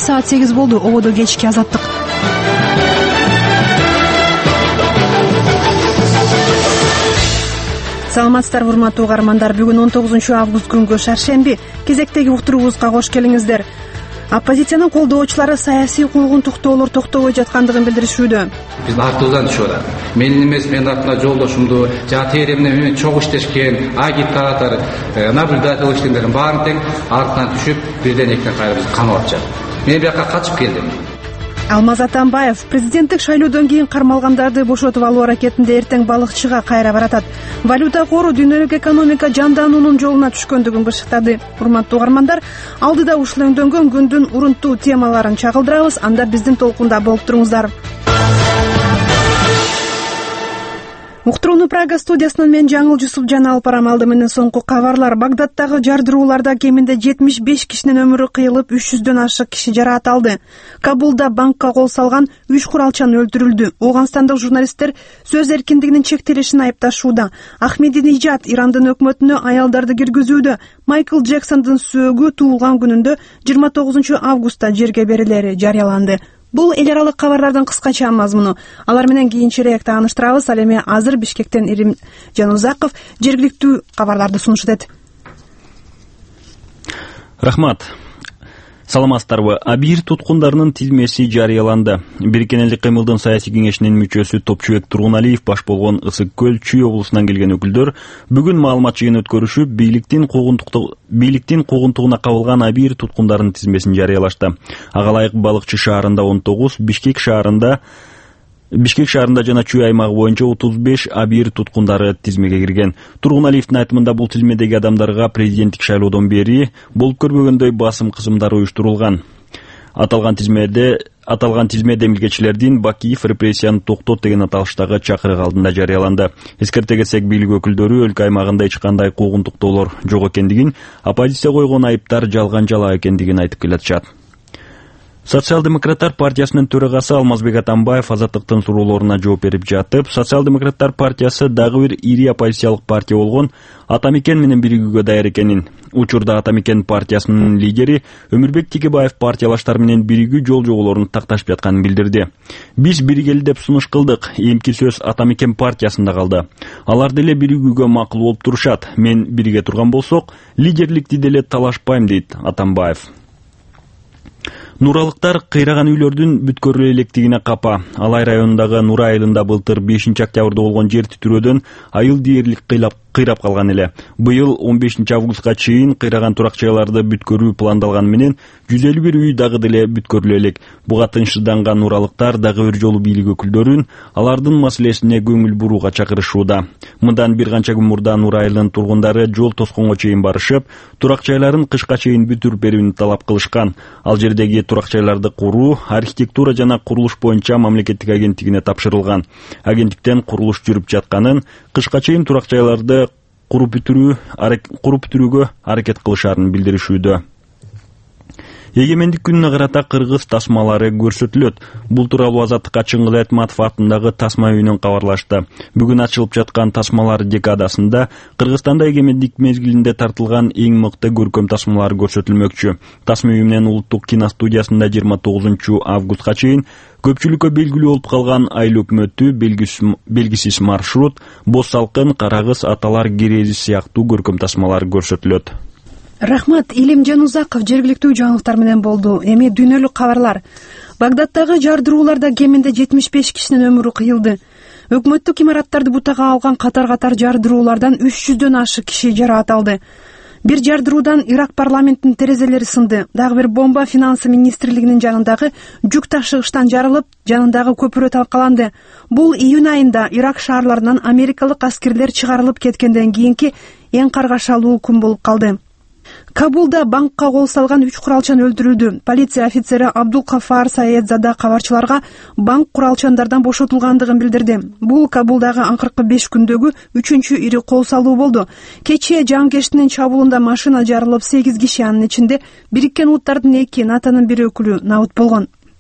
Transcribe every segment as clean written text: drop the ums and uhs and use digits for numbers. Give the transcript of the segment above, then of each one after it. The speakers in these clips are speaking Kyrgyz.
саат 8 болду. Ободо кечки азаттык. Саламатсыздарбы урматтуу угармандар. Бүгүн 19-август күнгө шаршемби. Кезектеги уктуруубузга кош келиңиздер. Оппозициянын колдоочулары саясий куугунтуктоолор токтобой жаткандыгын билдиришүүдө. Биздин артыбыздан түшүп атат. Менин эмес, менин артымда жолдошумду, жана теремне менен чогуу иштешкен агитатор, наблюдатель иштегендердин баарын тең артынан түшүп, бирден экен кайра бизди камап атышат. Мен бияка качып келдим. Алмаз Атамбаев президенттик шайлоодон кийин кармалгандарды бошотуп алуу аракетинде эртең балыкчыга кайра баратат. Валюта кору дүйнөлүк экономика жандануунун жолуна түшкөндүгүн бышыктады. Урматтуу угармандар, алдыда ушул өңдөнгөн күндүн урунттуу темаларын чагылдырабыз. Анда биздин толкунда болуп туруңуздар. Уктурууну Прага студиясынан мен Жаңыл Жусупжан алып барам. Алды менен соңку кабарлар. Багдадтагы жардырууларда кеминде 75 кишинин өмүрү кыйылып, 300дөн ашык киши жараат алды. Кабулда банкка кол салган 3 куралчан өлтүрүлдү. Ооганстандык журналисттер сөз эркиндигинин чектелишин айыпташууда. Ахмединежад Ирандын өкмөтүнө аялдарды киргизүүдө. Майкл Джексондун сөөгү туулган күнүндө 29 августта жерге берилери жарыяланды. Бул эл аралык кабарлардын кыскача мазмуну. Алар менен кийинчерээк тааныштырабыз. Ал эми азыр Бишкектен Ирим Жанузаков жергиликтүү кабарларды сунуш этет. Рахмат. Саламатсыздарбы. Абийир туткундарынын тизмеси жарыяланды. Бириккен элдик кыймылдын саясий кеңешинин мүчөсү Топчубек Тургуналиев баш болгон Ысык Көл Чүй облусунан келген өкүлдөр бүгүн маалымат жыйын өткөрүшүп, бийликтин куугунтугуна кабылган абийир туткундардын тизмесин жарыялашты. Ага ылайык Балыкчы шаарында 19, Бишкек шаарында жана Чүй аймагы боюнча 35 абийир туткундары тизмеге кирген. Тургуналиевдин айтымында бул тизмедеги адамдарга президенттик шайлоодон бери болуп көрбөгөндөй басым кызымдар уюштурулган. Аталган тизме демилгечилердин Бакиев репрессияны токтот деген аталыштагы чакырык алдында жарыяланды. Эскерте кетсек, бийлик өкүлдөрү өлкө аймагында эч кандай куугунтуктоолор жок экендигин, оппозиция койгон айыптар жалган жала экендигин айтып келатышат. Социал-демократтар партиясынын төрагасы Алмазбек Атамбаев Азаттыктын суроолоруна жооп берип жатып, Социал-демократтар партиясы дагы бир ири оппозициялык партия болгон Атамекен менен биригүүгө даяр экенин, учурда Атамекен партиясынын лидери Өмүрбек Текебаев партиялаштар менен биригүү жол жоболорун такташып жатканын билдирди. Биз биригели деп сунуш кылдык, эмки сөз Атамекен партиясында калды. Алар деле биригүүгө макул болуп турушат. Мен бириге турган болсок, лидерликти деле талашпайм, дейт Атамбаев. Нуралыктар кыйраган үйлөрдүн бүткөрүлө электигине капа. Алай районундагы Нура айылында былтыр 5 октябрда болгон жер титирөөдөн айыл дээрлик кыйрап калган эле. Быйыл 15 августка чейин кыйраган турак жайларды бүткөрүү пландалган менен 151 үй дагы деле бүткөрүлө элек. Буга тынчсызданган нуралыктар дагы бир жолу бийлик өкүлдөрүн алардын маселесине көңүл бурууга чакырышууда. Мындан бир канча күн мурда Нура айылынын тургундары жол тосконго чейин барышып, турак жайларын кышка чейин бүтүрүп берүүнү талап кылышкан. Ал жердеги турак жайларды куруу архитектура жана курулуш боюнча мамлекеттик агенттигине тапшырылган. Агенттиктен курулуш жүрүп жатканын, кышка чейин турак жайларды куруп бүтүрүүгө аракет кылышарын билдиришүүдө. Эгемендик күнүнө карата кыргыз тасмалары көрсөтүлөт. Бул тууралуу Азаттыкка Чыңгыз Айтматов атындагы тасма үйүнөн кабарлашты. Бүгүн ачылып жаткан тасмалар декадасында Кыргызстанда эгемендик мезгилинде тартылган эң мыкты көркөм тасмалар көрсөтүлмөкчү. Тасма үйү менен Улуттук киностудиясында 29 августка чейин көпчүлүккө белгилүү болуп калган айыл өкмөтү, белгисиз маршрут, Боз салкын, Карагыз, Аталар керези сыяктуу көркөм тасмалар көрсөтүлөт. Рахмат. Илим Жанузаков жергиликтүү жаңылыктар менен болду. Эми дүйнөлүк кабарлар. Багдадтагы жардырууларда кеминде 75 кишинин өмүрү кыйылды. Өкмөттүк имараттарды бутага алган катар-катар жардыруулардан 300дөн ашык киши жараат алды. Бир жардыруудан Ирак парламентинин терезелери сынды. Дагы бир бомба финансы министрлигинин жанындагы жүк ташыгычтан жарылып, жанындагы көпүрө талкаланды. Бул июнь айында Ирак шаарларынан америкалык аскерлер чыгарылып кеткенден кийинки эң каргашалуу күн болуп калды. Кабулда банкка кол салган 3 куралчан өлтүрүлдү. Полиция офицери Абдулкафар Саедзада кабарчыларга банк куралчандардан бошотулгандыгын билдирди. Бул Кабулдагы акыркы 5 күндөгү 3-үчү ири кол салуу болду. Кечээ жангештинин чабуулунда машина жарылып, 8 киши, анын ичинде Бириккен Улуттардын 2, НАТОнун 1 өкүлү набыт болгон.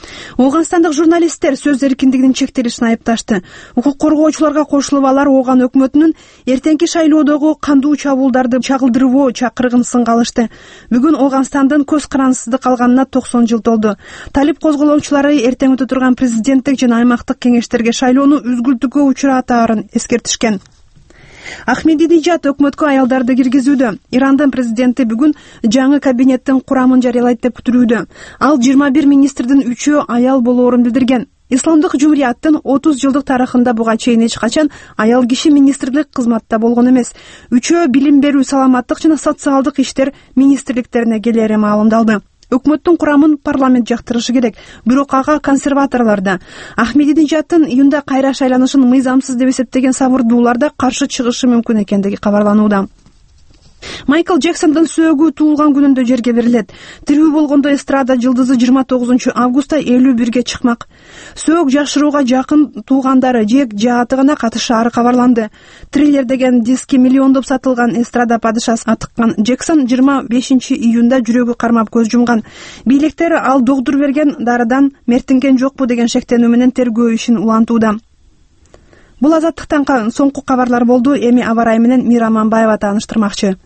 Ооганстандык журналисттер сөз эркиндигинин чектелишин айыпташты. Укук коргоочуларга кошулуп алар Ооган өкмөтүнүн эртеңки шайлоодогу кандуу чабуулдарды чагылдырбоо чакырыгын сынга алышты. Бүгүн Ооганстандын көз карандысыздык алганына 90 жыл толду. Талип козголоочулары эртең өтө турган президенттик жана аймактык кеңештерге шайлоону үзгүлтүүгө учуратаарын эскертишкен. Ахмединежад өкмөткө аялдарды киргизүүдө. Ирандын президенти бүгүн жаңы кабинеттин курамын жарыялайт деп күтүлүүдө. Ал 21 министрдин 3-өө аял болоорун билдирген. Исламдык жумурияттын 30 жылдык тарыхында буга чейин эч качан аял киши министрлик кызматта болгон эмес. 3-өө билим берүү, саламаттык жана социалдык иштер министрликтерине келери маалымдалды. Өкмөттүн курамын парламент жактырышы керек. Бирок ага консерваторлор да, Ахмединежадтын июнда кайра шайланышын мыйзамсыз деп эсептеген сабырдуулар да каршы чыгышы мүмкүн экендиги кабарланууда. Майкл Джексондун сөөгү туулган күнүндө жерге берилет. Тирүү болгондо эстрада жылдызы 29 августта 51ге чыкмак. Сөөгү жашырууга жакын туугандары жек жааты гана катышаары кабарланды. Триллер деген диски миллиондоп сатылган эстрада падышасы атыккан Джексон 25 июнда жүрөгү кармап көз жумган. Бийликтер ал догдур берген дарыдан мертинген жокпу деген шектенүү менен тергөө ишин улантууда. Бул Азаттыктан соңку кабарлар болду. Эми аба ырайы менен Мира Аманбаева тааныштырмакчы.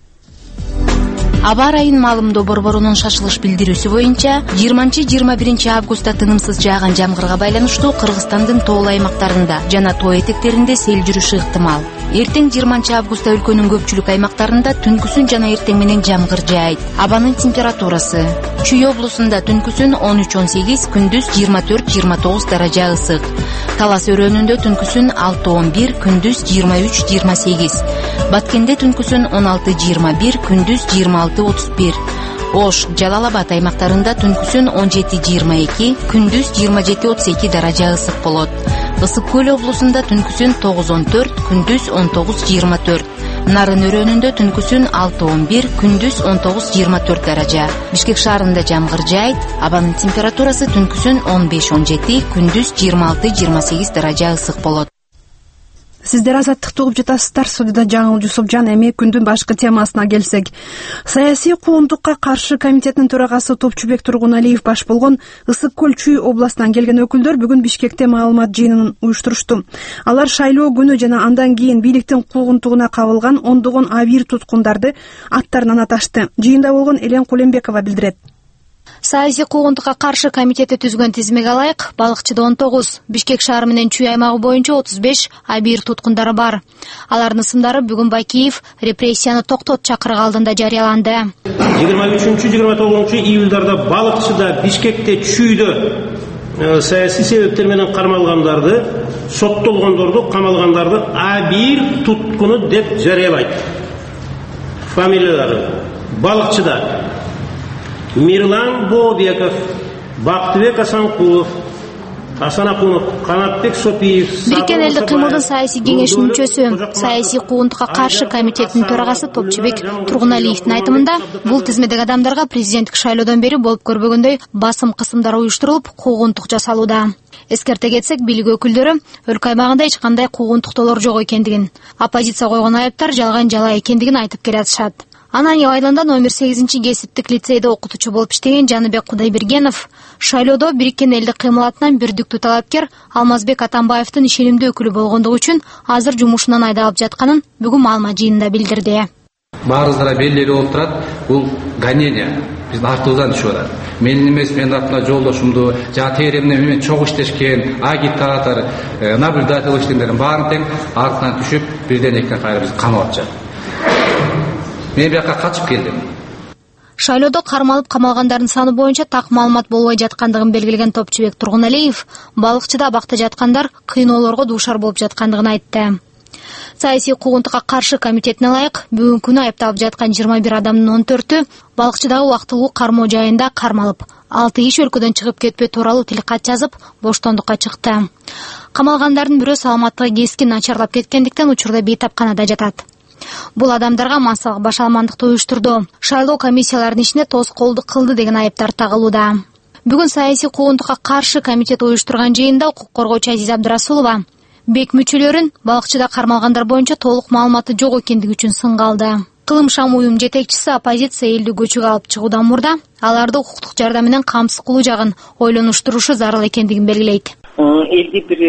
Аба ырайын маалымдоо борборунун шашылыш билдирүүсү боюнча 20-21 августта тынымсыз жааган жамгырга байланыштуу Кыргызстандын тоолуу аймактарында жана тоо этектеринде сел жүрүшү ыктымал. Эртең 20 августта өлкөнүн көпчүлүк аймактарында түнкүсүн жана эртең менен жамгыр жаайт. Абанын температурасы: Чүй облусунда түнкүсүн 13-18, күндүз 24-29 даража ысык. Талас өрөөнүндө түнкүсүн 6-11, күндүз 23-28. Баткенде түнкүсүн 16-21, күндүз 26-31. Ош, Жалал-Абад аймактарында түнкүсүн 17-22, күндүз 27-32 даража ысык болот. Ысык көл облусунда түнкүсүн 9-14, күндүз 19-24. Нарын өрөөнүндө түнкүсүн 6-11, күндүз 19-24 даража. Бишкек шаарында жамгыр жаайт. Абанын температурасы түнкүсүн 15-17, күндүз 26-28 даража ысык болот. Сиздер Азаттыкты угуп жатасыздар. Студияда Жаңыл Жусупжан. Эми күндүн башкы темасына келсек, саясий куугунтукка каршы комитеттин төрагасы Топчубек Тургуналиев баш болгон Ысык көл Чүй областынан келген өкүлдөр бүгүн Бишкекте маалымат жыйынын уюштурушту. Алар шайлоо күнү жана андан кийин бийликтин куугунтугуна кабылган ондогон абийир туткундарды аттарынан аташты. Жыйында болгон Элен Кулембекова билдирет. Саясий куугунтукка каршы комитети түзгөн тизмеге ылайык Балыкчыда 19, Бишкек шаары менен Чүй аймагы боюнча 35 абийир туткундары бар. Алардын ысымдары бүгүн Бакиев репрессияны токтот чакырыгы алдында жарыяланды. 23-29 июлдарда Балыкчыда, Бишкекте, Чүйдө саясий себептер менен кармалгандарды, соттолгондорду, камалгандарды абийир туткуну деп жарыялайт. Фамилиялары: Балыкчыда Мирлан Бообеков, Бактыбек Асанкулов, Асан Акунов, Канатбек Сопиев. Бириккен элдик кыймылдын саясий кеңешинин мүчөсү, саясий куугунтукка каршы комитеттин төрагасы Топчубек Тургуналиевдин айтымында, бул тизмедеги адамдарга президенттик шайлоодон бери болуп көрбөгөндөй басым кысымдар уюштурулуп, куугунтук жасалууда. Эскерте кетсек, бийлик өкүлдөрү өлкө аймагында эч кандай куугунтуктоолор жок экендигин, оппозиция койгон айыптар жалган жала экендигин айтып келатышат. Анан айылында номер 8 кесиптик лицейде окутуучу болуп иштеген Жаныбек Кудайбергенов шайлоодо Бириккен элдик кыймыл атынан бирдиктүү талапкер Алмазбек Атамбаевдин ишенимдүү өкүлү болгондугу үчүн азыр жумушунан айдалып жатканын бүгүн маалымат жыйынында билдирди. Баарыбызга белгилүү болуп турат, бул гонение биздин артыбыздан түшүп атат. Менин эмес, менин артымда жолдошумду, жана тегеремде менен чогуу иштешкен агитатор, наблюдатель иштегендердин баарын тең артынан түшүп, бирден экиден кайра бизди камап атышат. Мен бияка качып келдим. Шайлоодо кармалып камалгандардын саны боюнча так маалымат болбой жаткандыгын белгилеген Топчубек Тургуналиев Балыкчыда абакта жаткандар кыйноолорго дуушар болуп жаткандыгын айтты. Саясий куугунтукка каршы комитетине ылайык бүгүнкү күнү айыпталып жаткан 21 адамдын 14-ү Балыкчыдагы убактылуу кармоо жайында кармалып, 6 киши өлкөдөн чыгып кетпөө тууралуу тилкат жазып, боштондукка чыкты. Камалгандардын бирөө саламаттыгы кескин начарлап кеткендиктен учурда бейтапканада жатат. Бул адамдарга массалык баш алмандыкты уюштурду, шайлоо комиссияларынын ишине тоскоолдук кылды деген айыптар тагылууда. Бүгүн саясий куугунтукка каршы комитет уюштурган жыйында укук коргоочу Азиза Абдырасулова бек мүчөлөрүн Балыкчыда кармалгандар боюнча толук маалыматы жок экендиги үчүн сынга алды. Кылымшам уюм жетекчиси оппозиция элди көчүгө алып чыгуудан мурда аларды укуктук жардам менен камсыз кылуу жагын ойлонуштурушу зарыл экендигин белгилейт. Элди бир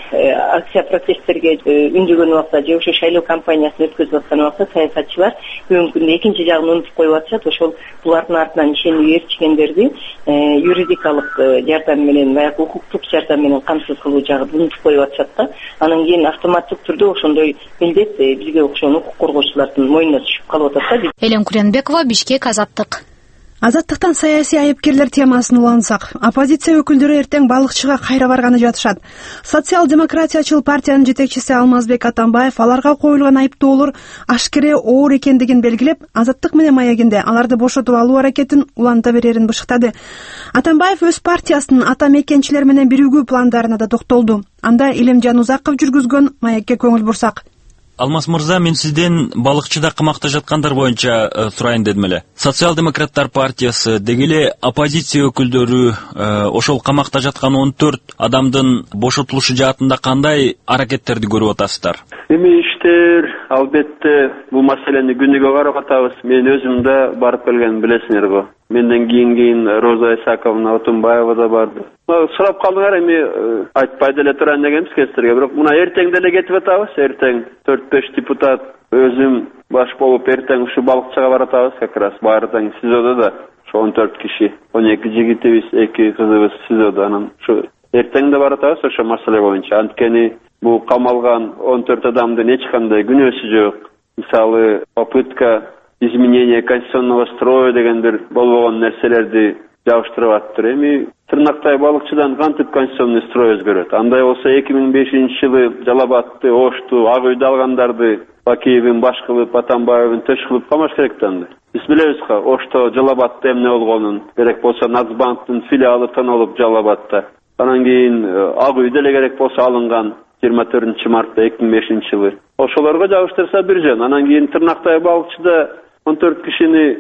акция протесттерге үндөгөн убакта же ошо шайлоо кампаниясын өткөзүп аткан убакта саясатчылар бүгүнкү күндө экинчи жагын унутуп коюп атышат. Ошол булардын артынан ишенүү ээрчигендерди юридикалык жардам менен баягы укуктук жардам менен камсыз кылуу жагын унутуп коюп атышат да. Анан кийин автоматтык түрдө ошондой милдет бизге окшогон укук коргоочулардын мойнуна түшүп калып атат да. Элем Курянбекова, Бишкек, Азаттык. Азаттыктан саясий айыпкерлер темасын улантсак, оппозиция өкүлдөрү эртең балыкчыга кайра барганы жатышат. Социал-демократиячыл партиянын жетекчиси Алмазбек Атамбаев аларга коюлган айыптоолор ашкере оор экендигин белгилеп, Азаттык менен маегинде аларды бошотуп алуу аракетин уланта берерин бышыктады. Атамбаев өз партиясынын ата мекенчилер менен биригүү пландарына да токтолду. Анда Илимжан Узаков жүргүзгөн маекке көңүл бурсак. Алмаз мырза, мен сизден балыкчыда камакта жаткандар боюнча сурайын дедим эле. Социал-демократтар партиясы деги эле оппозиция өкүлдөрү ошол камакта жаткан 14 адамдын бошотулушу жаатында кандай аракеттерди көрүп атасыздар? Эми иштер албетте бул маселени күнүгө карап атабыз. Мен өзүм да барып келген, билесиңер го. Менден кийин Роза Исаковна Отунбаева да барды. Сурап калдыңар, эми айтпай деле турайын дегенбиз кестерге. Бирок мына эртең деле кетип атабыз. Эртең 4-5 депутат өзүм баш болуп эртең ушу балыкчыга баратабыз. Как раз баардыгы СИЗОдо да. Ошо 14 киши, 12 жигитибиз, 2 кызыбыз СИЗОдо. Анан ушу эртең да баратабыз ошо маселе боюнча. Анткени бул камалган 14 адамдын эч кандай күнөөсү жок. Мисалы, попытка изменение конституционного строя деген бир болбогон нерселерди жабыштырып аттыр. Эми Тырнактай балыкчыдан кантип конституционный строй өзгөрөт? Андай болсо 2005-жылы Жалал Абадты, Ошту, Ак үйдү алгандарды Бакиевин баш кылып, Атамбаевин төш кылып камаш керек да. Биз билебиз го, Ошто, Жалал Абадта эмне болгонун. Керек болсо Нацбанктын филиалы тонолуп Жалал Абадта. Анан кийин Ак үй деле керек болсо алынган 24-мартта 2005-жылы. Ошолорго жабыштырса бир жөн. Анан кийин Тырнактай балыкчыда 14 кишини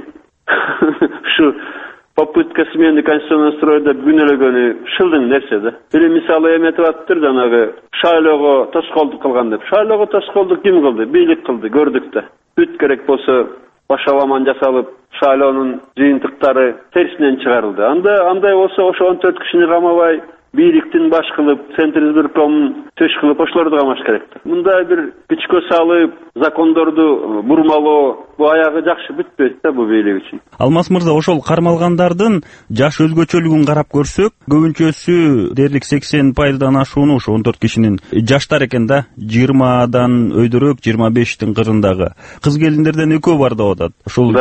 ушу попытка смены конституционного строя деп күнөөлөгөнү шылдың нерсе да. Бир мисалы эметип аттыр, жанагы шайлоого тоскоолдук кылган деп. Шайлоого тоскоолдук ким кылды? Бийлик кылды, көрдүк да. Бүт керек болсо башаламан жасалып, шайлоонун жыйынтыктары терсинен чыгарылды. Андай болсо ошо 14 кишини камабай, бийликтин баш кылып, Центр избиркомун төш кылып, ошолорду камаш керек. Мындай бир күчкө салып, закондорду бурмалоо, бу аягы жакшы бүтпөйт да бу бийлик үчүн. Алмаз мырза, ошол кармалгандардын жаш өзгөчөлүгүн карап көрсөк, көбүнчөсү дээрлик 80%дан ашууну ошо 14 кишинин жаштар экен да, 20дан өйдөрөөк, 25тин кырындагы. Кыз келиндерден экөө бар деп атат. Ошол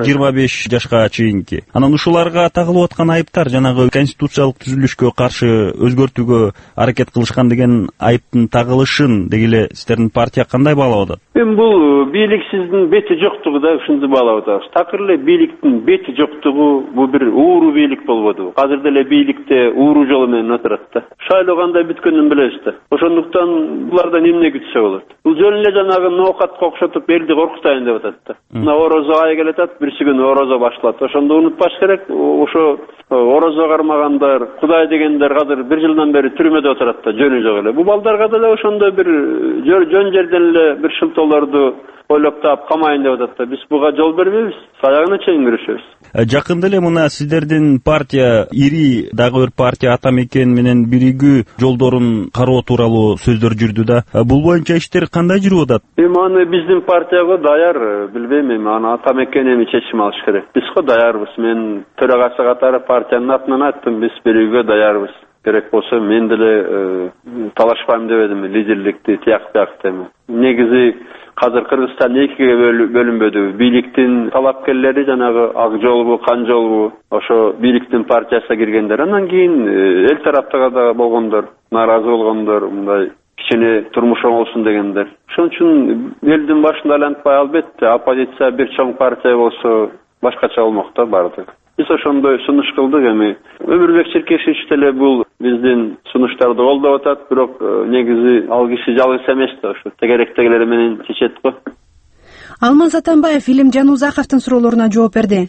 25 жашка чейинки. Анан ушуларга тагылып аткан айыптар жанагы конституциялык түзүлүшкө каршы өзгөртүүгө аракет кылышкан деген айыптын тагылышын деги эле сиздердин партия кандай баалап атат? Эми бул бийликсиздин бети жоктугу да ушунду баалап атабыз. Такыр эле бийликтин бети жоктугу бул бир ууру бийлик болбоду. Азыр деле бийликте ууру жолу менен отурат да. Шайлоо кандай бүткөнүн билебиз да. Ошондуктан булардан эмне күтсө болот? Бул жөн эле жанагы ноокатка окшотуп элди коркутайын деп атат да. Мына орозо ай келатат, бирси күнү орозо башталат. Ошондо унутпаш керек, ошо орозо кармагандар, Кудай дегендер азыр 1 жылдан бери түрмөдө отурат да, жөнү жок эле. Бу балдарга деле ошондой бир жөн жерден эле бир шылтоолорду ойлоп таап камайын деп атат да. Биз буга жол бербейбиз, саягына чейин күрөшөбүз. Жакында эле мына сиздердин партия ири дагы бир партия ата мекен менен биригүү жолдорун кароо тууралуу сөздөр жүрдү да. Бул боюнча иштер кандай жүрүп атат? Эми аны биздин партияга даяр, билбейм, эми аны ата мекен эми чечим алыш керек. Биз го даярбыз. Мен төрагасы катары партиянын атынан айттым, биз биригүүгө даярбыз. Керек болсо мен деле талашпайм дебедим, лидерликти тияк эми. Негизи азыр Кыргызстан экиге бөлүнбөдү. Бийликтин талапкерлери жанагы Ак жолбу, Кан жолбу, ошо бийликтин партиясына киргендер. Андан кийин эл тараптагы да болгондор, нааразы болгондор, мындай кичине турмуш оңолсун дегендер. Ошон үчүн элдин башында айлантпай, албетте оппозиция бир чоң партия болсо башкача болмок да баардыгы. Биз ошондой сунуш кылдык. Эми Өмүрбек Черкешевич деле бул биздин сунуштарды колдоп атат, бирок негизи ал киши жалгыз эмес да, ошо тегеректегилер менен чечет го. Алмаз Атамбаев Илимжан Узаковдун суроолоруна жооп берди.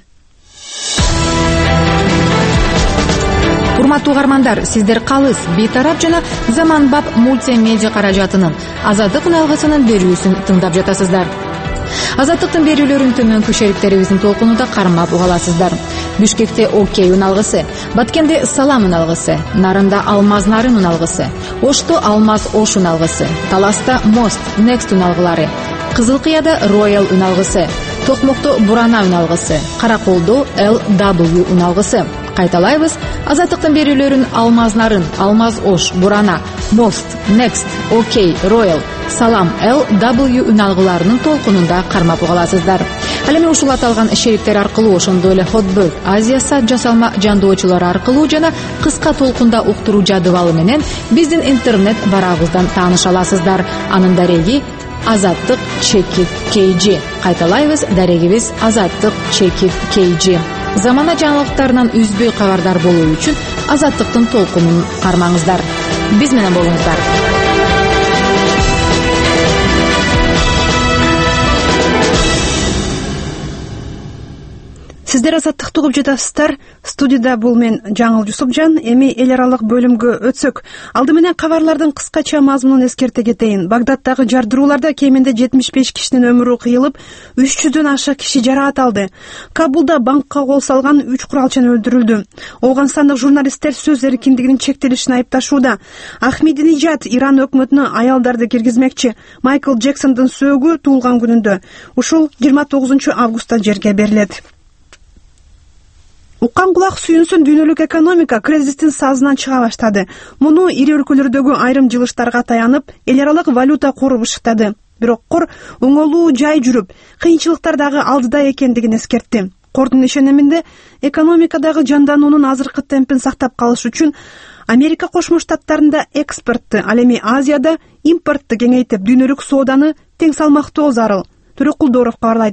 Урматтуу угармандар, сиздер Калыс, Бейтарап жана Заманбап мультимедиа каражатынын Азаттык үн алгысынын берүүсүн тыңдап жатасыздар. Азаттыктын берүүлөрүн төмөнкү шериктерибиздин толкунунда кармап уга аласыздар. Бишкекте Окей уналгысы, Баткенде Салам уналгысы, Нарында Алмаз Нарын уналгысы, Ошто Алмаз Ош уналгысы, Таласта Мост Next уналгылары, Кызылкыяда Royal уналгысы, Токмокто Бурана уналгысы, Караколдо LW уналгысы. Кайталайбыз. Азаттыктын берүүлөрүн Алмаз Нарын, Алмаз Ош, Бурана, Мост, Next, Окей, Royal, Салам, LW уналгыларынын толкунунда кармап угаласыздар. Ал эми ушул аталган шериктер аркылуу, ошондой эле Hotbird Азия сайт жасалма жандоочулары аркылуу жана кыска толкунда уктуруу жадыбалы менен биздин интернет барагыбыздан тааныша аласыздар. Анын дареги Азаттык_KG. Кайталайбыз, дарегибиз Азаттык_KG. Замана жаңылыктарынан үзбөй кабардар болуу үчүн Азаттыктын толкунун кармаңыздар. Биз менен болуңуздар. Сиздер Азаттыкты угуп жатасыздар. Студияда бул мен Жаңыл Жусупжан. Эми эл аралык бөлүмгө өтсөк, алды менен кабарлардын кыскача мазмунун эскерте кетейин. Багдаддагы жардырууларда кеминде 75 кишинин өмүрү кыйылып, 300дөн ашык киши жараат алды. Кабулда банкка кол салган 3 куралчан өлтүрүлдү. Афганстандык журналисттер сөз эркиндигинин чектелишин айыпташууда. Ахмединежад Иран өкмөтүнө аялдарды киргизмекчи. Майкл Джексондун сөөгү туулган күнүндө. Ушул 29 августта жерге берилет. Уккан кулак сүйүнсүн, дүйнөлүк экономика кризистин сазынан чыга баштады. Муну ири өлкөлөрдөгү айрым жылыштарга таянып, эл аралык валюта кору бышыктады. Бирок кор оңолуу жай жүрүп, кыйынчылыктар дагы алдыда экендигин эскертти. Кордун ишениминде экономикадагы жандануунун азыркы темпин сактап калыш үчүн Америка Кошмо Штаттарында экспортты, ал эми Азияда импортты кеңейтип, дүйнөлүк сооданы тең салмактоо зарыл. Төрөкулдоров кабарлайт.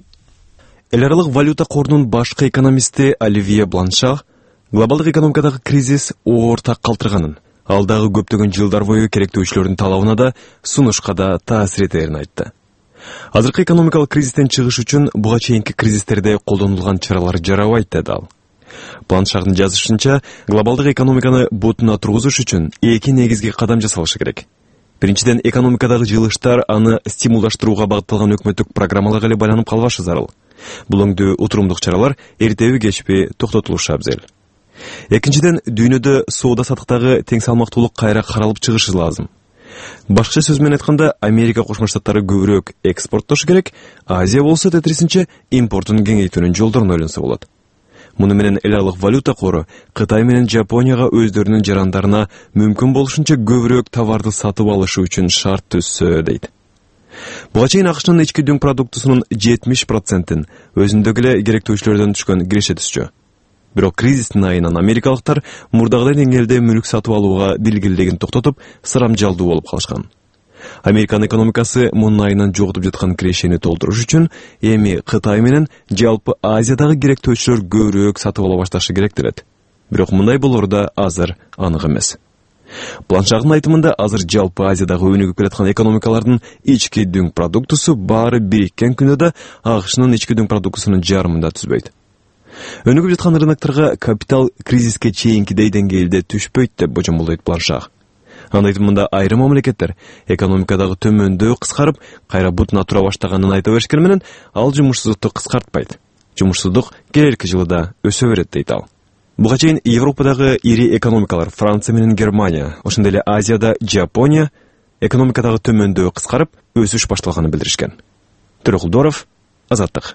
Эл аралык валюта корунун башкы экономисти Оливье Бланшар глобалдык экономикадагы кризис оор так калтырганын, ал дагы көптөгөн жылдар бою керектөөчүлөрдүн талабына да, сунушка да таасир этерин айтты. Азыркы экономикалык кризистен чыгыш үчүн буга чейинки кризистерде колдонулган чаралар жарабайт деди ал. Бланшардын жазышынча, глобалдык экономиканы бутуна тургузуш үчүн эки негизги кадам жасалышы керек. Биринчиден, экономикадагы жылыштар аны стимулдаштырууга багытталган өкмөттүк программаларга эле байланып калбашы зарыл. Бул өңдүү утурумдук чаралар эртеби кечпи токтотулушу абзел. Экинчиден, дүйнөдө соода сатыктагы тең салмактуулук кайра каралып чыгышы лазым. Башкача сөз менен айтканда, Америка Кошмо Штаттары көбүрөөк экспорттошу керек, Азия болсо тетрисинче импортун кеңейтүүнүн жолдорун ойлонсо болот. Муну менен эл аралык валюта кору Кытай менен Жапонияга өздөрүнүн жарандарына мүмкүн болушунча көбүрөөк товарды сатып алышы үчүн шарт түзсө дейт. Буга чейин АКШнын ички дүң продуктусунун 70%-ин өзүндөгү эле керектөөчүлөрдөн түшкөн киреше түшчү. Бирок кризистин айынан америкалыктар мурдагыдай деңгээлде мүлк сатып алууга билгелдигин токтотуп, сырамжалдуу болуп калышкан. Американын экономикасы мунун айынан жоготуп жаткан кирешени толтуруш үчүн эми Кытай менен жалпы Азиядагы керектөөчүлөр көбүрөөк сатып ала башташы керек делет. Бирок мындай болор да азыр анык эмес. Бланшардын айтымында азыр жалпы Азиядагы өнүгүп келаткан экономикалардын ички дүң продуктусу баары бириккен күндө да АКШнын ички дүң продуктусунун жарымында түзбөйт. Өнүгүп жаткан рынокторго капитал кризиске чейинкидей деңгээлде түшпөйт деп божомолдойт Бланшар. Анын айтымында айрым мамлекеттер экономикадагы төмөндөө кыскарып, кайра бутуна тура баштаганын айта беришкени менен, ал жумушсуздукту кыскартпайт. Жумушсуздук келерки жылы да өсө берет дейт ал. Буга чейин Европадагы ири экономикалар Франция менен Германия, ошондой эле Азияда Жапония экономикадагы төмөндөө кыскарып, өсүш башталганын билдиришкен. Төрөкулдоров, Азаттык.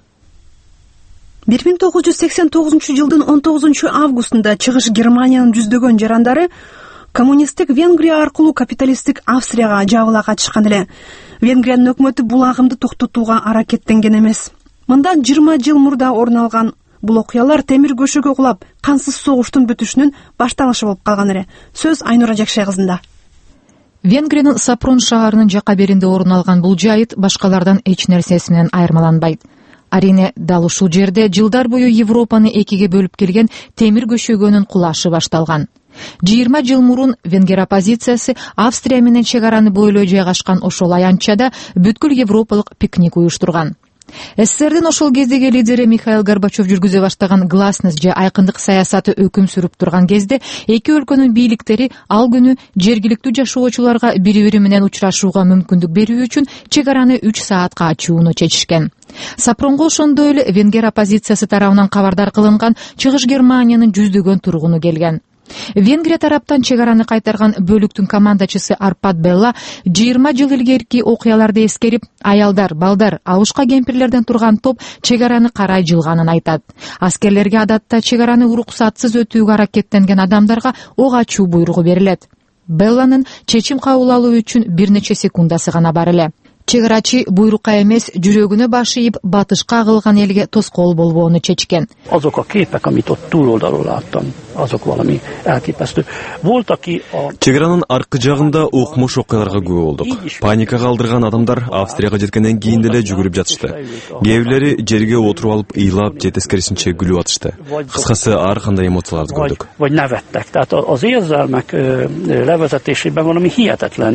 1989 жылдын 19 августунда чыгыш Германиянын жүздөгөн жарандары коммунисттик Венгрия аркылуу капиталисттик Австрияга жабыла качышкан эле. Венгриянын өкмөтү бул агымды токтотууга аракеттенген эмес. Мындан 20 жыл мурда орун алган бул окуялар темир көшөгө кулап, кансыз согуштун бүтүшүнүн башталышы болуп калган эле. Сөз Айнура Жакшай кызында. Венгриянын Сапрон шаарынын жака беринде орун алган бул жайыт башкалардан эч нерсеси менен айырмаланбайт. Арине дал ушул жерде жылдар бою Европаны экиге бөлүп келген темир көшөгөнүн кулашы башталган. 20 жыл мурун венгер оппозициясы Австрия менен чек араны бойлой жайгашкан ошол аянтчада бүткүл европалык пикник уюштурган. СССРдин ошол кездеги лидери Михаил Горбачев жүргүзө баштаган гласность же айкындык саясаты өкүм сүрүп турган кезде эки өлкөнүн бийликтери ал күнү жергиликтүү жашоочуларга бири бири менен учурашууга мүмкүндүк берүү үчүн чек араны 3 саатка ачууну чечишкен. Сапронго ошондой эле венгер оппозициясы тарабынан кабардар кылынган Чыгыш Германиянын жүздөгөн тургуну келген. Венгрия тараптан чек араны кайтарган бөлүктүн командачысы Арпад Белла 20 жыл илгерки окуяларды эскерип, аялдар, балдар, алышка кемпирлерден турган топ чек араны карай жылганын айтат. Аскерлерге адатта чек араны уруксатсыз өтүүгө аракеттенген адамдарга ок ачуу буйругу берилет. Белланын чечим кабыл алуу үчүн бир нече секундасы гана бар эле. Чек арачы буйрукка эмес, жүрөгүнө баш ийип, батышка агылган элге тоскоол болбоону чечкен. Azok a képek, amit ott túloldalról láttam, azok valami elképesztő. Volt, aki Чек аранын аркы жагында окмуш окуяларга күбө болдук. Паникага алдырган адамдар Австрияга жеткенден кийин деле жүгүрүп жатышты. Кээ бирлери жерге отуруп алып, ыйлап же тескерисинче күлүп атышты. Кыскасы ар кандай эмоцияларды көрдүк. Vagy nevettek. Tehát az érzelmek levezetésében valami hihetetlen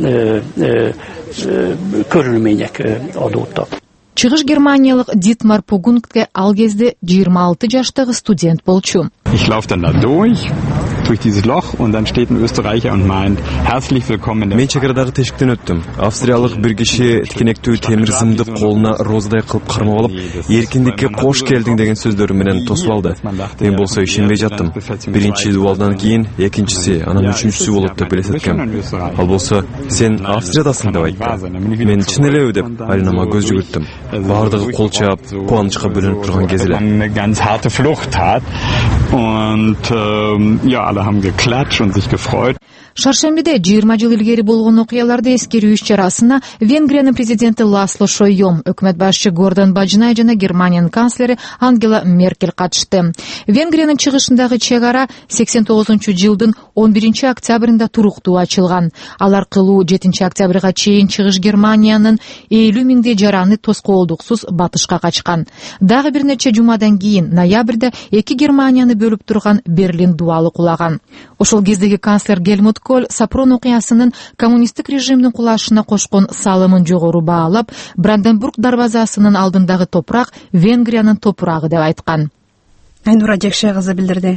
körülmények adódtak. Чыгыш германиялык Дитмар Пугунгтке ал кезде 26 жаштагы студент болчу. Ich laufe dann da durch dieses Loch und dann steht ein Österreicher und meint herzlich willkommen. Мен чек арадагы тешиктен өттүм. Австриялык бир киши тикенектүү темир зымды колуна розадай кылып кармап алып, эркиндикке кош келдиң деген сөздөрү менен тосуп алды. Мен болсо ишенбей жаттым. Биринчи дубалдан кийин экинчиси, анан үчүнчүсү болот деп элестеткем. Ал болсо сен Австриядасың деп айтты. Мен чын элеби деп Алинама көз жүгүрттүм. Бардыгы кол чаап, кубанычка бөлөнүп турган кез эле. Ganz harte Flucht hat und ja, alle haben geklatscht und sich gefreut. Шаршембиде 20 жыл илгери болгон окуяларды эскерүү иш-чарасына Венгриянын президенти Ласло Шойом, өкмөт башчы Гордон Бажнай жана Германиянын канцлери Ангела Меркель катышты. Венгриянын чыгышындагы чек ара 89-жылдын 11 октябрында туруктуу ачылган. Ал аркылуу 7 октябрга чейин Чыгыш Германиянын 50 миңдей жараны тоскоолдуксуз батышка качкан. Дагы бир нече жумадан кийин ноябрда эки Германияны бөлүп турган Берлин дубалы кулаган. Ошол кездеги канцлер Гельмут Коль Сапрон окуясынын коммунисттик режимдин кулашына кошкон салымын жогору баалап, Бранденбург дарбазасынын алдындагы топурак Венгриянын топурагы деп айткан. Айнура Жекше кызы билдирди.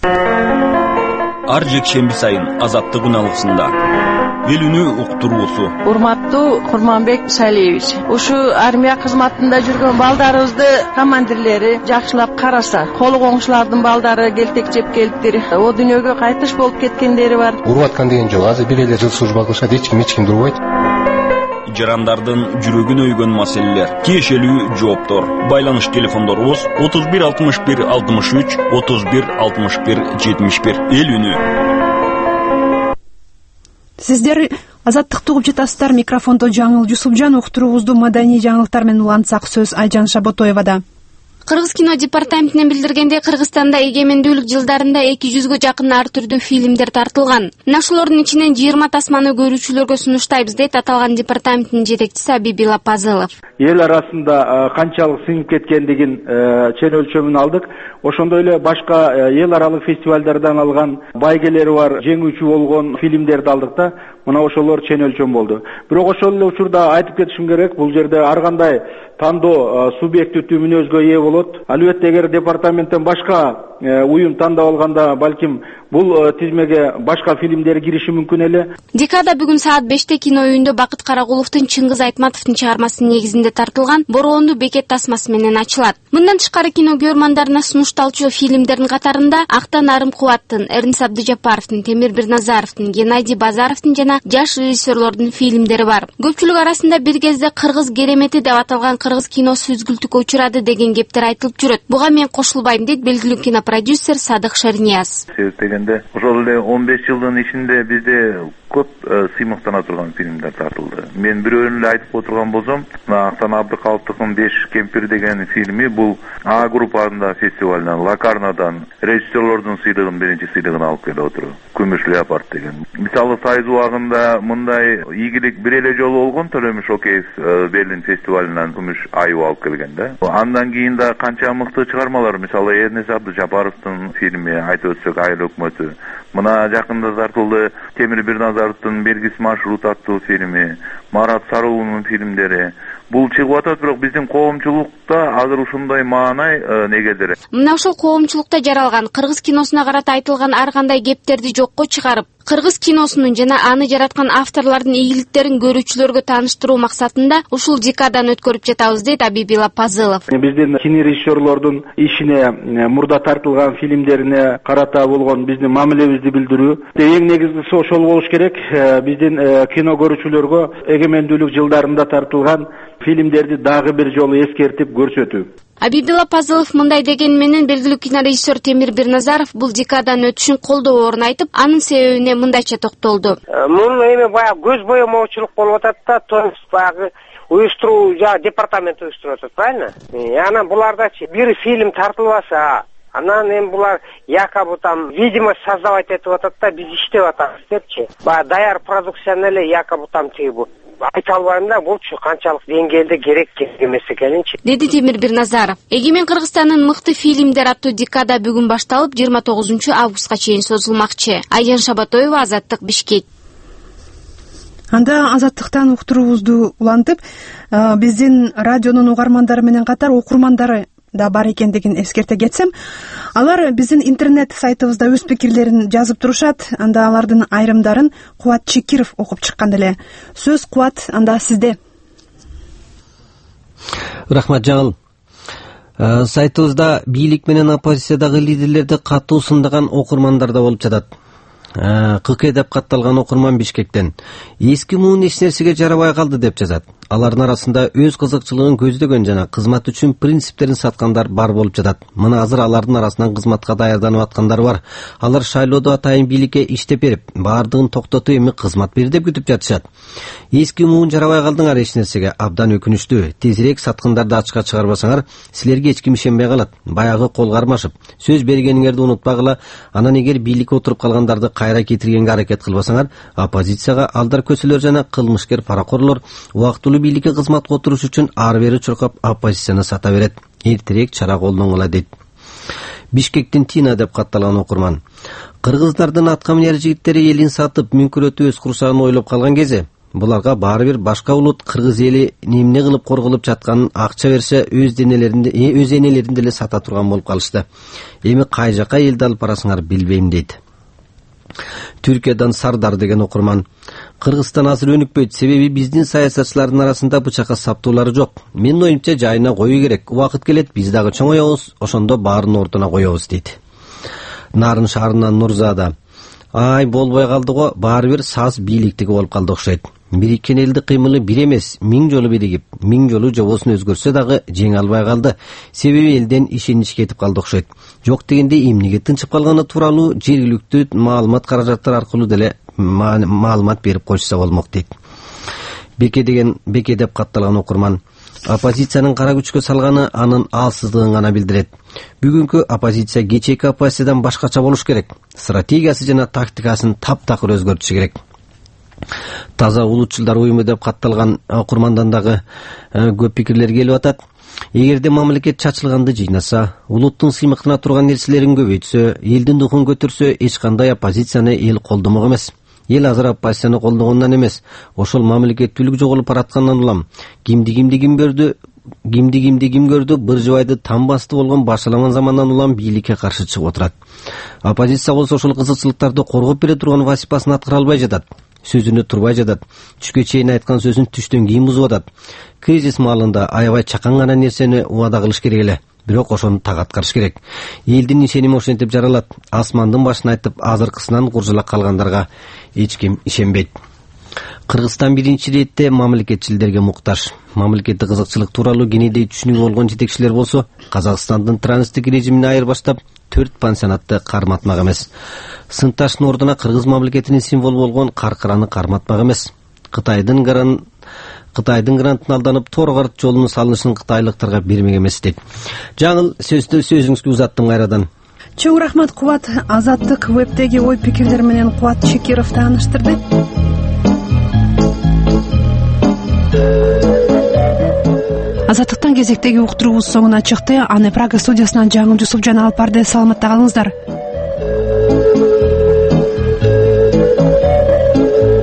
Ар жекшемби сайын Азаттык үналгысында Белүнү уктуруусу. Урматтуу Курманбек Салиевич, ушу армия кызматында жүргөн балдарыбызды командирлери жакшылап караса, колу коңшулардын балдары келтек жеп келиптир. О дүйнөгө кайтыш болуп кеткендери бар. Уруп деген жок. Азыр бир эле жыл служба кылышат, эч ким дурбайт. Жарандардын жүрөгүн өйгөн маселелер, тиешелүү жооптор, байланыш телефондорубуз 31 61 63 31 61 71. Эл үнү. Сиздер Азаттыкты угуп жатасыздар. Микрофондо Жаңыл Жусупжан, уктуруубузду маданий жаңылыктар менен улантсак, сөз Айжан Шаботоевада. Кыргыз кино департаментинен билдиргендей, Кыргызстанда эгемендүүлүк жылдарында 200гө жакын ар түрдүү фильмдер тартылган. Мына ошолордун ичинен 20 тасманы көрүүчүлөргө сунуштайбыз дейт аталган департаменттин жетекчиси Абиби Лапазылов. Эл арасында канчалык сиңип кеткендигин чен өлчөмүн алдык. Ошондой эле башка эл аралык фестивалдардан алган байгелери бар, жеңүүчү болгон фильмдерди алдык да. Мына ошолор чен өлчөм болду. Бирок ошол эле учурда айтып кетишим керек, бул жерде ар кандай тандоо субъективдүү мүнөзгө ээ болот. Албетте эгер департаменттен башка уюм тандап алганда, балким бул тизмеге башка фильмдер кириши мүмкүн эле. Декада бүгүн саат 5-те кино үйүндө Бакыт Карагуловдун Чыңгыз Айтматовдун чыгармасынын негизинде тартылган Бороондуу бекет тасмасы менен ачылат. Мындан тышкары кино көрөрмандарына сунушталчу фильмдердин катарында Актан Арым Кубаттын, Эрнис Абдыжапаровдун, Темир Бирназаровдун, Геннадий Базаровдун жана жаш режиссерлордун фильмдери бар. Көпчүлүк арасында бир кезде кыргыз керемети деп аталган кыргыз киносу үзгүлтүккө учурады деген кептер айтылып жүрөт. Буга мен кошулбайм дейт белгилүү кинопродюсер Садык Шернияз. Ошол эле 15 жылдын ичинде бизде көп сыймыктана турган фильмдер тартылды. Мен бирөөнү эле айтып отурган болсом, Актан Абдыкалыптыкын 5 кемпир деген фильми бул А группасында фестивалдан, Лакарнадан режиссерлордун сыйлыгын, биринчи сыйлыгын алып келип отур. Күмүш леопард деген. Мисалы Сайыз убагында мындай ийгилик бир эле жолу болгон. Төлөмүш Океев Берлин фестивалынан күмүш айып алып келген да. Андан кийин да канча мыкты чыгармалар, мисалы Эрнис Абдыжапаровдун фильми, айтып өтсөк Айыл өкмөтү. Мына жакында тартылды Темир Бирназаров Айдаровдун Бергис маршрут аттуу фильми, Марат Саруунун фильмдери бул чыгып атат, бирок биздин коомчулукта азыр ушундай маанай негедир. Мына ошол коомчулукта жаралган кыргыз киносуна карата айтылган ар кандай кептерди жокко чыгарып, кыргыз киносунун жана аны жараткан авторлордун ийгиликтерин көрүүчүлөргө тааныштыруу максатында ушул декаданы өткөрүп жатабыз, дейт Абибила Пазылов. Биздин кинорежиссерлордун ишине, мурда тартылган фильмдерине карата болгон биздин мамилебизди билдирүү. Эң негизгиси ошол болуш керек. Биздин кино көрүүчүлөргө эгемендүүлүк жылдарында тартылган фильмдерди дагы бир жолу эскертип көрсөтүү. Абибила Пазылов мындай деген менен белгилүү кинорежиссер Темир Бирназаров бул декаданын өтүшүн колдоорун айтып, анын себебине мындайча токтолду. Мунун эми баягы көз боемоочулук болуп атат да, то есть баягы уюштуруу департамент уюштуруп атат, правильно? Анан булардачы бир фильм тартылбаса, анан эми булар якобы там видимость создавать этип атат да, биз иштеп атабыз депчи. Баягы даяр продукцияны эле якобы там тиги айта албайм да, булчу канчалык деңгээлде керек эмес экенинчи, деди Темир Бирназаров. Эгемен Кыргызстандын мыкты фильмдер аттуу декада бүгүн башталып 29 августка чейин созулмакчы. Айжан Шабатоева, Азаттык, Бишкек. Анда Азаттыктан уктуруубузду улантып, биздин радионун угармандары менен катар окурмандары да бар экендигин эскерте кетсем, алар биздин интернет сайтыбызда өз пикирлерин жазып турушат. Анда алардын айрымдарын Кубат Чекиров окуп чыккан деле. Сөз Кубат, анда сизде. Рахмат Жаңыл. Сайтыбызда бийлик менен оппозициядагы лидерлерди катуу сындаган окурмандар да болуп жатат. КК деп катталган окурман Бишкектен эски муун эч нерсеге жарабай калды деп жазат. Алардын арасында өз кызыкчылыгын көздөгөн жана кызмат үчүн принциптерин саткандар бар болуп жатат. Мына азыр алардын арасынан кызматка даярданып аткандар бар. Алар шайлоодо атайын бийликке иштеп берип, баардыгын токтотуп эми кызмат бер деп күтүп жатышат. Эски муун жарабай калдыңар эч нерсеге, абдан өкүнүчтүү. Тезирээк саткындарды ачка чыгарбасаңар, силерге эч ким ишенбей калат. Баягы кол кармашып, сөз бергениңерди унутпагыла, анан эгер бийликке отуруп калгандарды кайра кетиргенге аракет кылбасаңар, оппозицияга алдар көсөлөр жана кылмышкер паракорлор убактылуу бийликке кызматка отуруш үчүн ары бери чуркап оппозицияны сата берет. Эртерээк чара колдонгула дейт. Бишкектин Тина деп катталган окурман. Кыргыздардын атка минер жигиттери элин сатып, мүнкүрөтүп өз курсагын ойлоп калган кезде, буларга баары бир башка улут кыргыз эли эмне кылып корголуп жатканын акча берсе, өз энелерин деле сата турган болуп калышты. Эми кай жака элди алып барасыңар билбейм дейт. Түркиядан Сардар деген окурман. Кыргызстан азыр өнүкпөйт, себеби биздин саясатчылардын арасында бычакка саптуулары жок. Менин оюмча жайына коюу керек. Убакыт келет, биз дагы чоңоёбуз, ошондо баарын ортуна коёбуз дейт. Нарын шаарынан Нурзада. Ай, болбой калды го, баары бир саз бийликтиги болуп калды окшойт. Бириккен элди кыймылы бир эмес, 1000 жолу биригип, 1000 жолу жобосун өзгөртсө дагы жеңе албай калды. Себеби элден ишенич кетип калды окшойт. Жок дегенде эмнеге тынчып калганы тууралуу жергиликтүү маалымат каражаттар аркылуу деле маалымат берип койсо болмок дейт. Беке деп катталган окурман. Оппозициянын кара күчкө салганы анын алсыздыгын гана билдирет. Бүгүнкү оппозиция кечээки оппозициядан башкача болуш керек. Стратегиясы жана тактикасын таптакыр өзгөртүшү керек. Таза улутчулдар уюму деп катталган окурмандан дагы көп пикирлер келип атат. Эгерде мамлекет чачылганды жыйнаса, улуттун сыймыктына турган нерселерин көбөйтсө, элдин духун көтөрсө, эч кандай оппозицияны эл колдомок эмес. Эл азыр оппозицияны колдогондон эмес, ошол мамлекеттүүлүк жоголуп бараткандан улам. Кимди ким көрдү, Быржыбайды там басты болгон башаламан замандан улам бийликке каршы чыгып отурат. Оппозиция болсо ошол кызыкчылыктарды коргоп бере турган вазифасын аткара албай жатат. Сөзүнө турбай жатат. Түшкө чейин айткан сөзүн түштөн кийин бузуп атат. Кризис маалында аябай чакан гана нерсени убада кылыш керек эле. Бирок ошону так аткарыш керек. Элдин ишеними ошентип жаралат. Асмандын башын айтып, азыркысынан куржулак калгандарга эч ким ишенбейт. Кыргызстан биринчи иретте мамлекетчилерге муктаж. Мамлекеттик кызыкчылык тууралуу кенедей түшүнүгү болгон жетекчилер болсо, Казакстандын транзиттик режимине айырбаштап 4 пансионатты карматмак эмес. Сынташтын ордуна кыргыз мамлекетинин символу болгон каркыраны карматмак эмес. Кытайдын грантын алданып Торгарт жолунун салынышын кытайлыктарга бермек эмес дейт. Жаңыл, сөзүңүзгө узаттым кайрадан. Чоң рахмат Кубат. Азаттык вебдеги ой пикирлер менен Кубат Чекиров тааныштырды. Азаттыктан кезектеги уктуруубуз соңуна чыкты. Аны Прага студиясынан Жаңыл Жусупжан алып барды. Саламатта калыңыздар.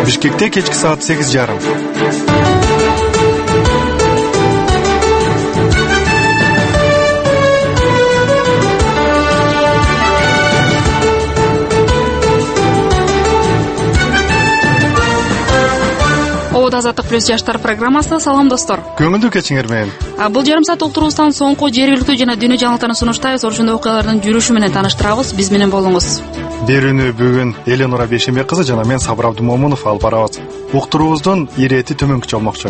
Бишкекте кечки саат 8:30. Азаттык плюс жаштар программасына салам достор. Көңүлдүү кечиңер менен. Бул жарым саат толтурубуздан соңку жергиликтүү жана дүйнө жаңылыктарын сунуштайбыз. Ошондой окуялардын жүрүшү менен тааныштырабыз. Биз менен болуңуз. Берүүнү бүгүн Эленора Бешембек кызы жана мен Сабыр Абдумомунов алып барабыз. Уктуруубуздун ирети төмөнкүчө болмокчу.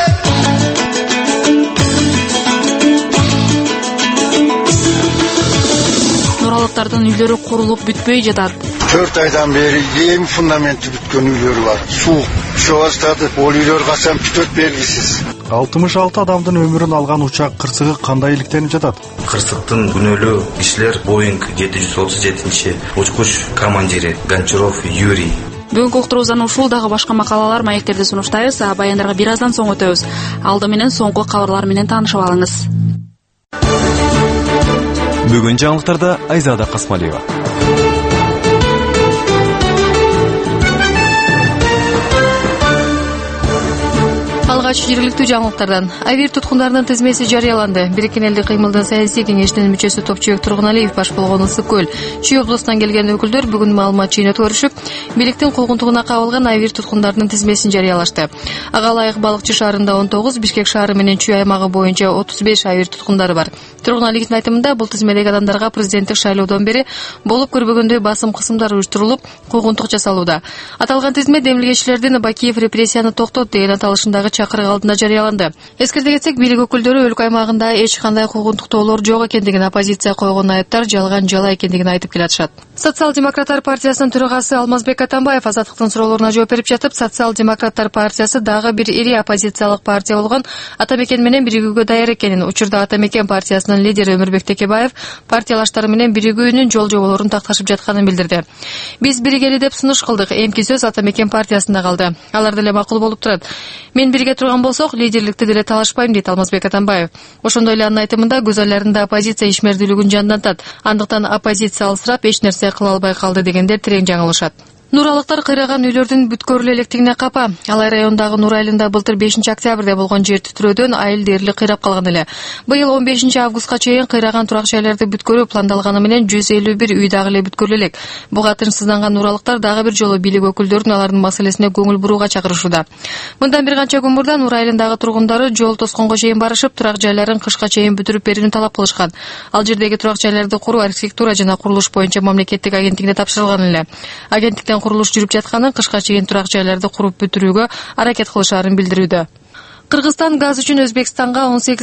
Нуралыктардын үйлөрү курулуп бүтпөй жатат. 4 айдан бeri эң фундаменти бүткөн үйлөр бар. Суу түшө баштады. Ол үйлөр качан бүтөт белгисиз. 66 адамдын өмүрүн алган учак кырсыгы кандай иликтенип жатат? Кырсыктын күнөөлүү кишилер Боинг 737 учкуч командири Гончаров Юрий. Бүгүнкү уктуруубуздан ушул дагы башка макалалар, маектерди сунуштайбыз. Баяндарга бир аздан соң өтөбүз. Алды менен соңку кабарлар менен таанышып алыңыз. Бүгүн жаңылыктарда Айзада Касмалиева. Алгач жергиликтүү жаңылыктардан Авир туткундарынын тизмеси жарыяланды. Бириккен Элдик кыймылдын саясий кеңешинин мүчөсү Топчубек Тургуналиев баш болгон Ысык көл, Чүй облусунан келген өкүлдөр бүгүн маалымат жыйнатып көрүшүп, бийликтин кулгунтугуна кабылган Авир туткундарынын тизмесин жарыялашты. Ага ылайык Балыкчы шаарында 19, Бишкек шаары менен Чүй аймагы боюнча 35 Авир туткундары бар. Тургуналиевдин айтымында бул тизмедеги адамдарга президенттик шайлоодон бери болуп көрбөгөндөй басым кысымдар уюштурулуп, кулгунтук жасалууда. Аталган тизме демилгечилердин Бакиев репрессияны токтот деген аталышындагы чакырык алдында жарыяланды. Эскерте кетсек, бийлик өкүлдөрү өлкө аймагында эч кандай кулгунтуктоолор жок экендигин, оппозиция койгон айыптар жалган жала экендигин айтып келатышат. Социал-демократтар партиясынын төрагасы Алмазбек Атамбаев Азаттыктын суроолоруна жооп берип жатып, Социал-демократтар партиясы дагы бир ири оппозициялык партия болгон Атамекен менен биригүүгө даяр экенин, учурда Атамекен партиясынын лидери Өмүрбек Текебаев партиялаштары менен биригүүнүн жол жоболорун такташып жатканын билдирди. Биз биригели деп сунуш кылдык, эмки сөз Атамекен партиясында калды. Алар деле макул болуп турат. Мен бирге турган болсок, лидерликти деле талашпайм, дейт Алмазбек Атамбаев. Ошондой эле анын айтымында көз айларында оппозиция ишмердүүлүгүн жандантат. Андыктан оппозиция алсырап эч нерсе кыла албай калды дегендер терең жаңылышат. Нуралыктар кыйраган үйлөрдүн бүткөрүлө электигине капа. Алай районундагы Нур айылында былтыр 5-октябрда болгон жер титирөөдөн айыл дээрлик кыйрап калган эле. Быйыл 15-августка чейин кыйраган турак жайларды бүткөрүү пландалганы менен 151 үй дагы эле бүткөрүлө элек. Буга тынчсызданган нуралыктар дагы бир жолу бийлик өкүлдөрүн алардын маселесине көңүл бурууга чакырышууда. Мындан бир канча күн мурда Нур айылындагы тургундары жол тосконго чейин барышып, турак жайларын кышка чейин бүтүрүп берүүнү талап кылышкан. Ал жердеги турак жайларды куруу архитектура жана курулуш боюнча мамлекеттик агенттигине тапшырылган эле. Агенттиктен курулуш жүрүп жатканын, кышка чейин турак жайларды куруп бүтүрүүгө аракет кылышаарын билдирүүдө. Кыргызстан газ үчүн Өзбекстанга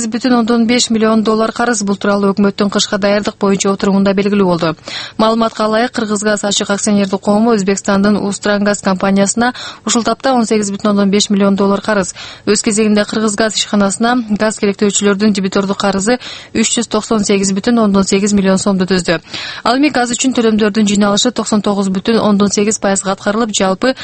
18,5 миллион доллар карыз. Бул тууралуу өкмөттүн кышка даярдык боюнча отурумунда белгилүү болду. Маалыматка ылайык, Кыргызгаз ачык акционердик коому Өзбекстандын Устрангаз компаниясына ушул тапта 18,5 миллион доллар карыз. Өз кезегинде Кыргызгаз ишканасына газ керектөөчүлөрдүн дебитордук карызы 398,8 миллион сомду түздү. Ал эми газ үчүн төлөмдөрдүн жыйналышы 99,8%га аткарылып, жалпы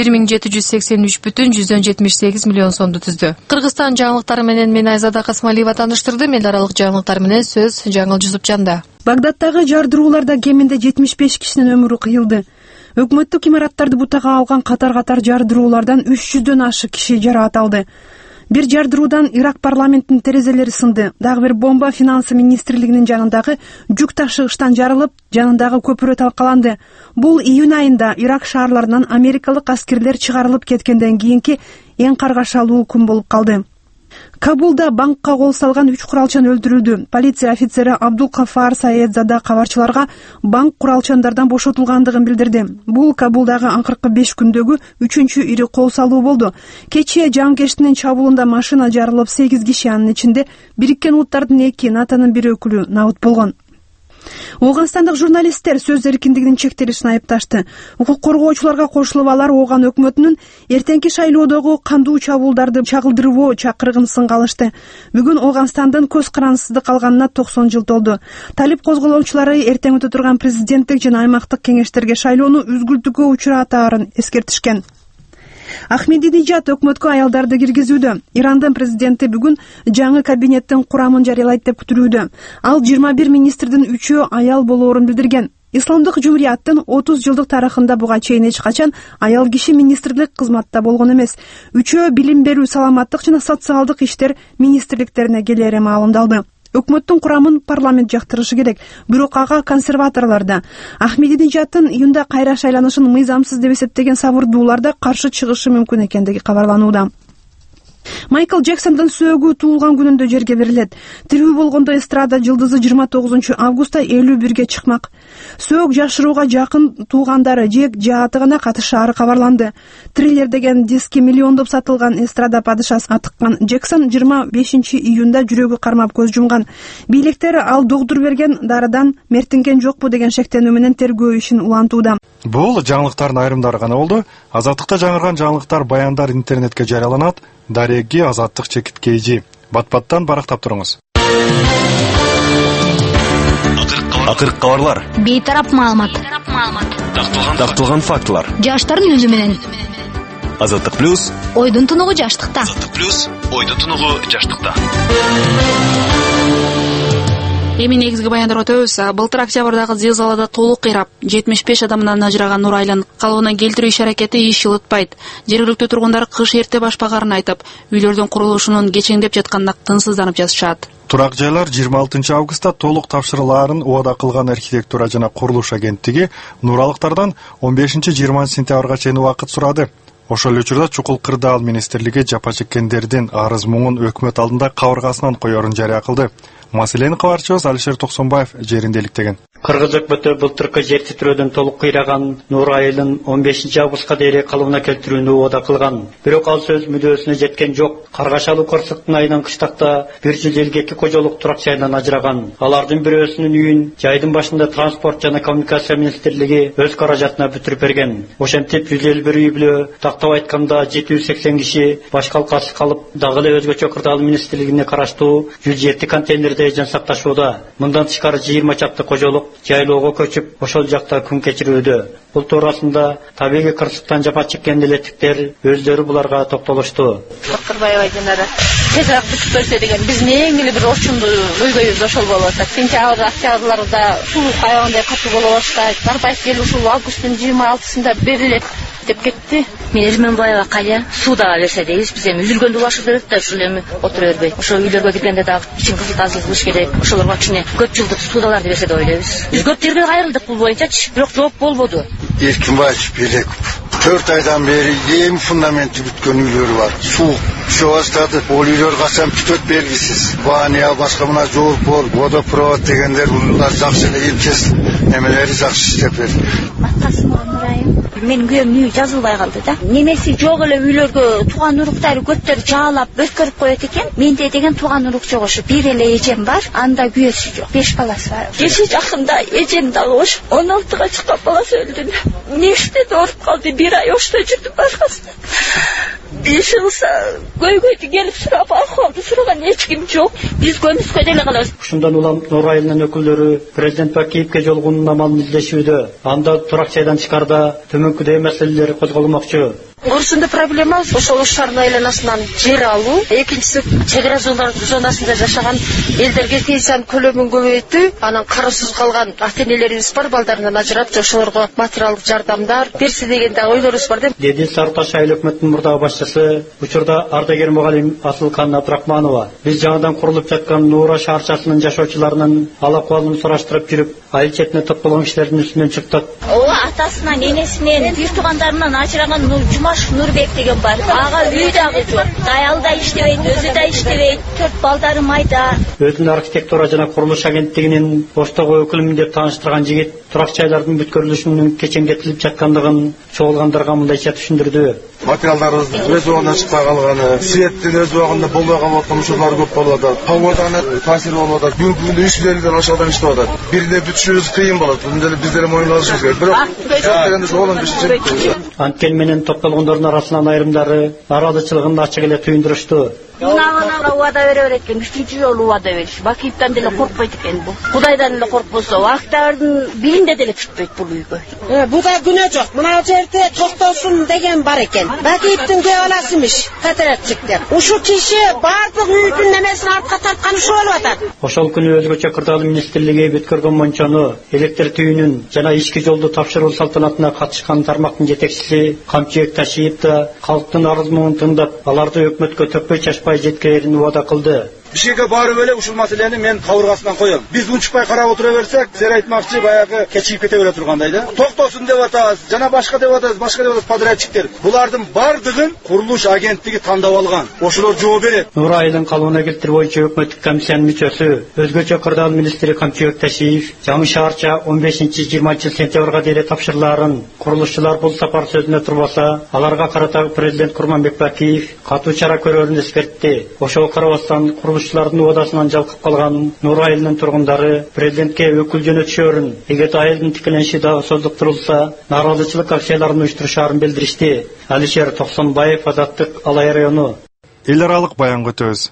1783,178 миллион сомду түздү. Кыргызстан жаңылыктары менен мен Айзада Касмалиева тааныштырды. Мен аралык жаңылыктар менен сөз Жаңыл Жусупжанда. Багдадтагы жардырууларда кеминде 75 кишинин өмүрү кыйылды. Өкмөттүк имараттарды бутага алган катар-катар жардыруулардан 300дөн ашык киши жараат алды. Бир жардыруудан Ирак парламентинин терезелери сынды. Дагы бир бомба финансы министрлигинин жанындагы жүк ташыгычтан жарылып, жанындагы көпүрө талкаланды. Бул июнь айында Ирак шаарларынан америкалык аскерлер чыгарылып кеткенден кийинки эң каргашалуу күн болуп калды. Кабулда банкка кол салган 3 куралчан öldүрүлдү. Полиция офицери Абдулкафар Саедзада кабарчыларга банк куралчандардан бошотулгандыгын билдирди. Бул Кабулдагы акыркы 5 күндөгү 3-үчү ири кол салуу болду. Кечээ жангештинин чабуулунда машина жарылып, 8 киши, анын ичинде Бириккен Улуттардын 2, НАТОнун 1 өкүлү набыт болгон. Ооганстандык журналисттер сөз эркиндигинин чектелишин айыпташты. Укук коргоочуларга кошулуп, алар Ооган өкмөтүнүн эртеңки шайлоодогу кандуу чабуулдарды чагылдырбоо чакырыгын сынга алышты. Бүгүн Ооганстандын көз карансыздык алганына 90 жыл толду. Талип козголоочулары эртең өтө турган президенттик жана аймактык кеңештерге шайлоону үзгүлтүүгө учуратаарын эскертишкен. Ахмединежад өкмөткө аялдарды киргизүүдө. Ирандын президенти бүгүн жаңы кабинеттин курамын жарыялайт деп күтүлүүдө. Ал 21 министрдин 3-өө аял болоорун билдирген. исламдык жумурияттын 30 жылдык тарыхында буга чейин эч качан аял киши министрлик кызматта болгон эмес. Үчөө билим берүү, саламаттык жана социалдык иштер министрликтерине келери маалымдалды. Өкмөттүн курамын парламент жактырышы керек. Бирок ага консерваторлор да, Ахмединежадтын июнда кайра шайланышын мыйзамсыз деп эсептеген сабырдуулар да каршы чыгышы мүмкүн экендиги кабарланууда. Майкл Джексондун сөөгү туулган күнүндө жерге берилет. Тирүү болгондо эстрада жылдызы 29 августта 51ге чыкмак. Сөөгү жашырууга жакын туугандары жек жааты гана катышаары кабарланды. Триллер деген диски миллиондоп сатылган эстрада падышасы атыккан Джексон 25 июнда жүрөгү кармап көз жумган. Бийликтер ал доктур берген дарыдан мертинген жокпу деген шектенүү менен тергөө ишин улантууда. Бул жаңылыктардын айрымдары гана болду. Азаттыкта жаңырган жаңылыктар, баяндар интернетке жарыяланат. Дареги Азаттык чекиткейжи. Бат-баттан барактап туруңуз. Акыркы кабарлар. Бейтарап маалымат. Такталган фактылар. Жаштардын өзү менен. Азаттык плюс. Ойдун тунугу жаштыкта. Азаттык плюс. Ойдун тунугу жаштыкта. Эми негизги баяндар өтөбүз. Былтыр октябрдагы зилзалада толук кыйрап, 75 адамдан ажыраган Нурайлын калыбына келтирүү иш аракети иш жылытпайт. Жергиликтүү тургундар кыш эрте башпагарын айтып, үйлөрдүн курулушунун кечеңдеп жатканына тынсызданып жатышат. Турак жайлар 26 августта толук тапшырылаарын убада кылган архитектура жана курулуш агенттиги нуралыктардан 15-20 сентябрга чейин убакыт сурады. Ошол учурда Чукул Кырдаал министрлиги жапа чеккендердин арыз муңун өкмөт алдында кабыргасынан коерун жарыя кылды. Маселени кабарчыбыз Алишер Токсонбаев жеринде иликтеген. Кыргыз өкмөтү былтыркы жер титирөөдөн толук кыйраган Нур Айылын 15 августка дейин калыбына келтирүүнү убада кылган. Бирок ал сөз мүдөөсүнө жеткен жок. Каргашалуу Корсуктун айынан кыштакта 1 жыл элге 2 кожолук турак жайынан ажыраган. Алардын бирөөсүнүн үйүн жайдын башында транспорт жана коммуникация министрлиги өз каражатына бүтүрүп берген. Ошентип 151 үй бүлө, тактап айтканда 780 киши баш калкасыз калып, дагы эле өзгөчө Кырдаал министрлигине караштуу 107 контейнерде жан сакташууда. Мындан тышкары 20 чакты кожолук жайлоого көчүп, ошол жакта күн кечирүүдө. Бул туурасында табигый кырсыктан жапа чеккен электиктер өздөрү буларга токтолушту. Бакырбаева Динара тезирээк бүтүп берсе деген биздин эң эле бир орчунду көйгөйүбүз ошол болуп атат. Сентябрь, октябрларда суу аябагандай катуу боло баштайт. Барбайт эл ушул августтун 26-сында берилет деп кетти. Мен Эрменбаева Калия суудага берсе дейбиз. Биз эми үзүлгөндү улашып берет да ушул эми отура бербей. Ошо үйлөргө киргенде дагы ичин кызыл тазалык кылыш керек. Ошолорго кичине көп жылдык суудаларды берсе деп ойлойбуз. Биз көп жерге кайрылдык бул боюнчачы, бирок жооп болбоду. Эркинбаев Белеков 4 айдан бери эң фундаменти бүткөн үйлөрү бар. Суу түшө баштады. Ол үйлөр качан бүтөт белгисиз. Бания башка мына жол водопровод дегендер булар жакшы эле илчес немелери жакшы иштеп берди. Мен күйөөмдүн үйү жазылбай калды да. Немеси жок эле үйлөргө тууган уруктары көттөр жаалап өткөрүп коет экен. Менде деген тууган урук жок ошо. Бир эле эжем бар, анда күйөөсү жок. 5 баласы бар. Кеше жакында эжем дагы ошо 16-га чыккан баласы өлдү. Нештеди, ооруп калды. 1 ай ошто жүрдүм аркасында. Бишылса көйгөйдү келип сурап акыбалды сураган эч ким жок. Биз көмүскө деле калабыз. Ушундан улам Нур Айылынын өкүлдөрү президент Бакиевке жолугуунун амалын излешүүдө. Анда турак жайдан тышкарыда төмөнкүдөй маселелер козголмокчу. Орусунда проблема ошол шаардын айланасынан жер алуу, экинчиси чек ара зонасында жашаган элдерге тыйсан көлөмүн көбөйтүү, анан кароосуз калган ата-энелерибиз бар, балдарынан ажырап, ошолорго материалдык жардамдар берсе деген да ойлорубуз бар деди Сарыташ айыл өкмөтүнүн мурдагы башчысы, учурда ардагер мугалим Асылкан Абдрахманова. Биз жаңыдан курулуп жаткан Нуура шаарчасынын жашоочуларынын ал акыбалын сураштырып жүрүп, айыл четине топтолгон кишилердин үстүнөн чыктык. Атасынан, энесинен, бир туугандарынан ажыраган Нурбек деген бар. Ага үй дагы жок. Аял да иштебейт, өзү да иштебейт. 4 балдары майда. Өзүнүн архитектура жана курулуш агенттигинин Оштогу өкүлүмүн деп тааныштырган жигит турак жайлардын бүткөрүлүшүнүн кечеңдетилип жаткандыгын чогулгандарга мындайча түшүндүрдү. Материалдарыбыз өз убагында чыкпай калганы, светтин өз убагында болбой калып аткан учурлар көп болуп атат. Погоданын таасири болуп атат. Бүгүнкү күндө иш бүлөлүктөн ашадан иштеп атат. Бирде бүтүшүбүз кыйын болот. Биз деле мойнуна алышыбыз керек. Бирок дегенде жолун бишичек. Анткени менен топтолгондордун арасынан айрымдары нааразычылыгын ачык эле түйүндүрүштү. Мына убада бере берет экен, 3-чү жолу убада бериш. Бакиевден деле коркпойт экен бул. Кудайдан эле коркпосо, Октябрдын 1-inde деле түшпөйт бул үйгө. Буда күнөө жок. Мына жерде токтосун деген бар экен. Бакиевдин кебаласымыш, кооперативдер. Ушу киши бардык үйдүн немесин артка тарткан ушу болуп атат. Ошол күнү өзгөчө Кырдаал министрлиги бүткөргөн мончону, электр түйүнүн жана ички жолду тапшыруу салтанатына катышкан тармактын жетекчиси Камчыбек Ташиев да калктын арыз муун тыңдап, аларды өкмөткө төкпөй чачпай жеткирерин убада кылды. Бишкекке барып эле ушул маселени мен кабыргасынан коем. Биз унчукпай карап отура берсек, сер айтмакчы баягы кечигип кете бере тургандай да. Токтосун деп атабыз, жана башка деп атабыз подрядчиктер. Булардын бардыгын курулуш агенттиги тандап алган. Ошолор жооп берет. Нурайылдын калыбына келтирүү боюнча өкмөттүк комиссиянын мүчөсү, өзгөчө Кырдаал министри Камчыбек Ташиев жаңы шаарча 15-20 сентябрга дейре тапшырылаарын курулушчулар бул сапар сөзүнө турбаса, аларга карата президент Курманбек Бакиев катуу чара көрөрүн эскертти. Ошого карабастан курулушчулардын убадасынан жалкып калган Нур айылынын тургундары президентке өкүл жөнөтүшөрүн, эгер айылдын тикелениши дагы создуктурулса, нааразычылык акцияларын уюштурушаарын билдиришти. Алишер Токсонбаев, Азаттык, Алай району. Эл аралык баян өтөбүз.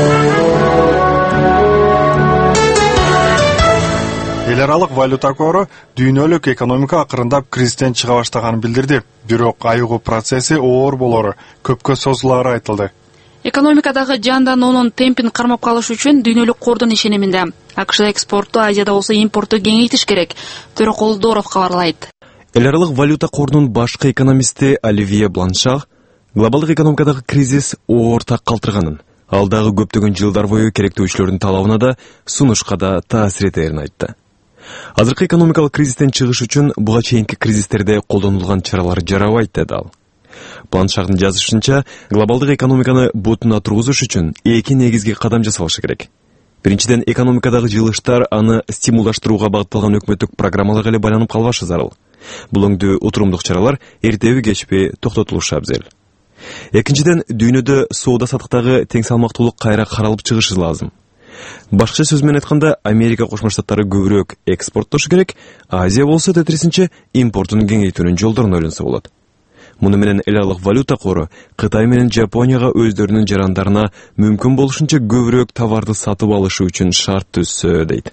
Эл аралык валюта кору дүйнөлүк экономика акырындап кризистен чыга баштаганын билдирди. Бирок айыгуу процесси оор болору көпкө созулаары айтылды. Экономикадагы жандануунун темпин кармап калыш үчүн дүйнөлүк кордун ишениминде. АКШда экспортту, Азияда болсо импортту кеңейтиш керек. Төрөкул Доров кабарлайт. Эл аралык валюта корунун башкы экономисти Оливье Бланшах глобалдык экономикадагы кризис оор так калтырганын, ал дагы көптөгөн жылдар бою керектөөчүлөрдүн талабына да, сунушка да таасир этерин айтты. Азыркы экономикалык кризистен чыгыш үчүн буга чейинки кризистерде колдонулган чаралар жарабайт деди ал. Бланшахтын жазышынча, глобалдык экономиканы бутуна тургузуш үчүн эки негизги кадам жасалышы керек. Биринчиден, экономикадагы жылыштар аны стимулдаштырууга багытталган өкмөттүк программаларга эле байланып калбашы зарыл. Бул өңдүү утурумдук чаралар эртеби кечпи токтотулушу абзел. Экинчиден, дүйнөдө соода саттыктагы тең салмактуулук кайра каралып чыгышы лазым. Башкача сөз менен айтканда, Америка Кошмо Штаттары көбүрөөк экспорттошу керек, Азия болсо тетрисинче импортун кеңейтүүнүн жолдорун ойлонсо болот. Муну менен эл аралык валюта кору Кытай менен Жапонияга өздөрүнүн жарандарына мүмкүн болушунча көбүрөөк товарды сатып алышы үчүн шарт түзсө дейт.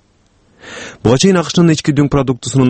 Буга чейин АКШнын ички дүң продуктусунун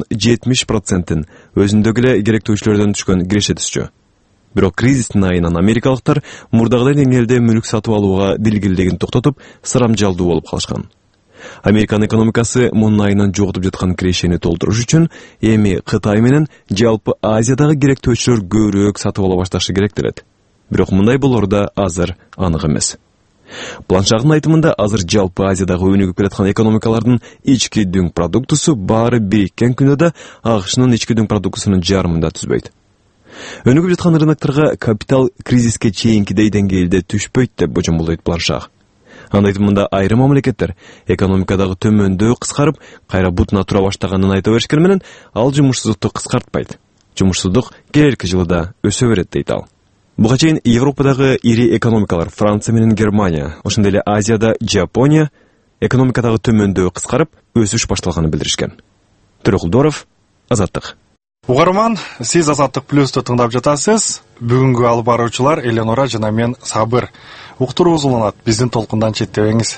70%-ин өзүндөгү эле керектөөчүлөрдөн түшкөн киреше түзчү. Бирок кризистин айынан америкалыктар мурдагыдай деңгээлде мүлк сатып алууга дилгирлигин токтотуп, сырамжалдуу болуп калышкан. Американын экономикасы мунун айынан жоготуп жаткан кирешени толтуруш үчүн эми Кытай менен жалпы Азиядагы керектөөчүлөр көбүрөөк сатып ала башташы керек делет. Бирок мындай болор да азыр анык эмес. Бланшахтын айтымында азыр жалпы Азиядагы өнүгүп келаткан экономикалардын ички дүң продуктусу баары бириккен күнөдө АКШнын ички дүң продуктусунун жарымында түзбөйт. Өнүгүп жаткан рынокторго капитал кризиске чейинкидей деңгээлде түшпөйт деп божомолдойт Бланшах. Анын айтымында айрым мамлекеттер экономикадагы төмөндөө кыскарып, кайра бутуна тура баштаганын айта беришкени менен, ал жумушсуздукту кыскартпайт. Жумушсуздук келерки жылы да өсө берет дейт ал. Буга чейин Европадагы ири экономикалар Франция менен Германия, ошондой эле Азияда Жапония экономикадагы төмөндөө кыскарып, өсүш башталганын билдиришкен. Төрөкул Доров, Азаттык. Угарман, сиз Азаттык плюсту тыңдап жатасыз. Бүгүнкү алып баруучулар Эленора жана мен Сабыр. Уктуруу уланат, биздин толкундан четтебеңиз.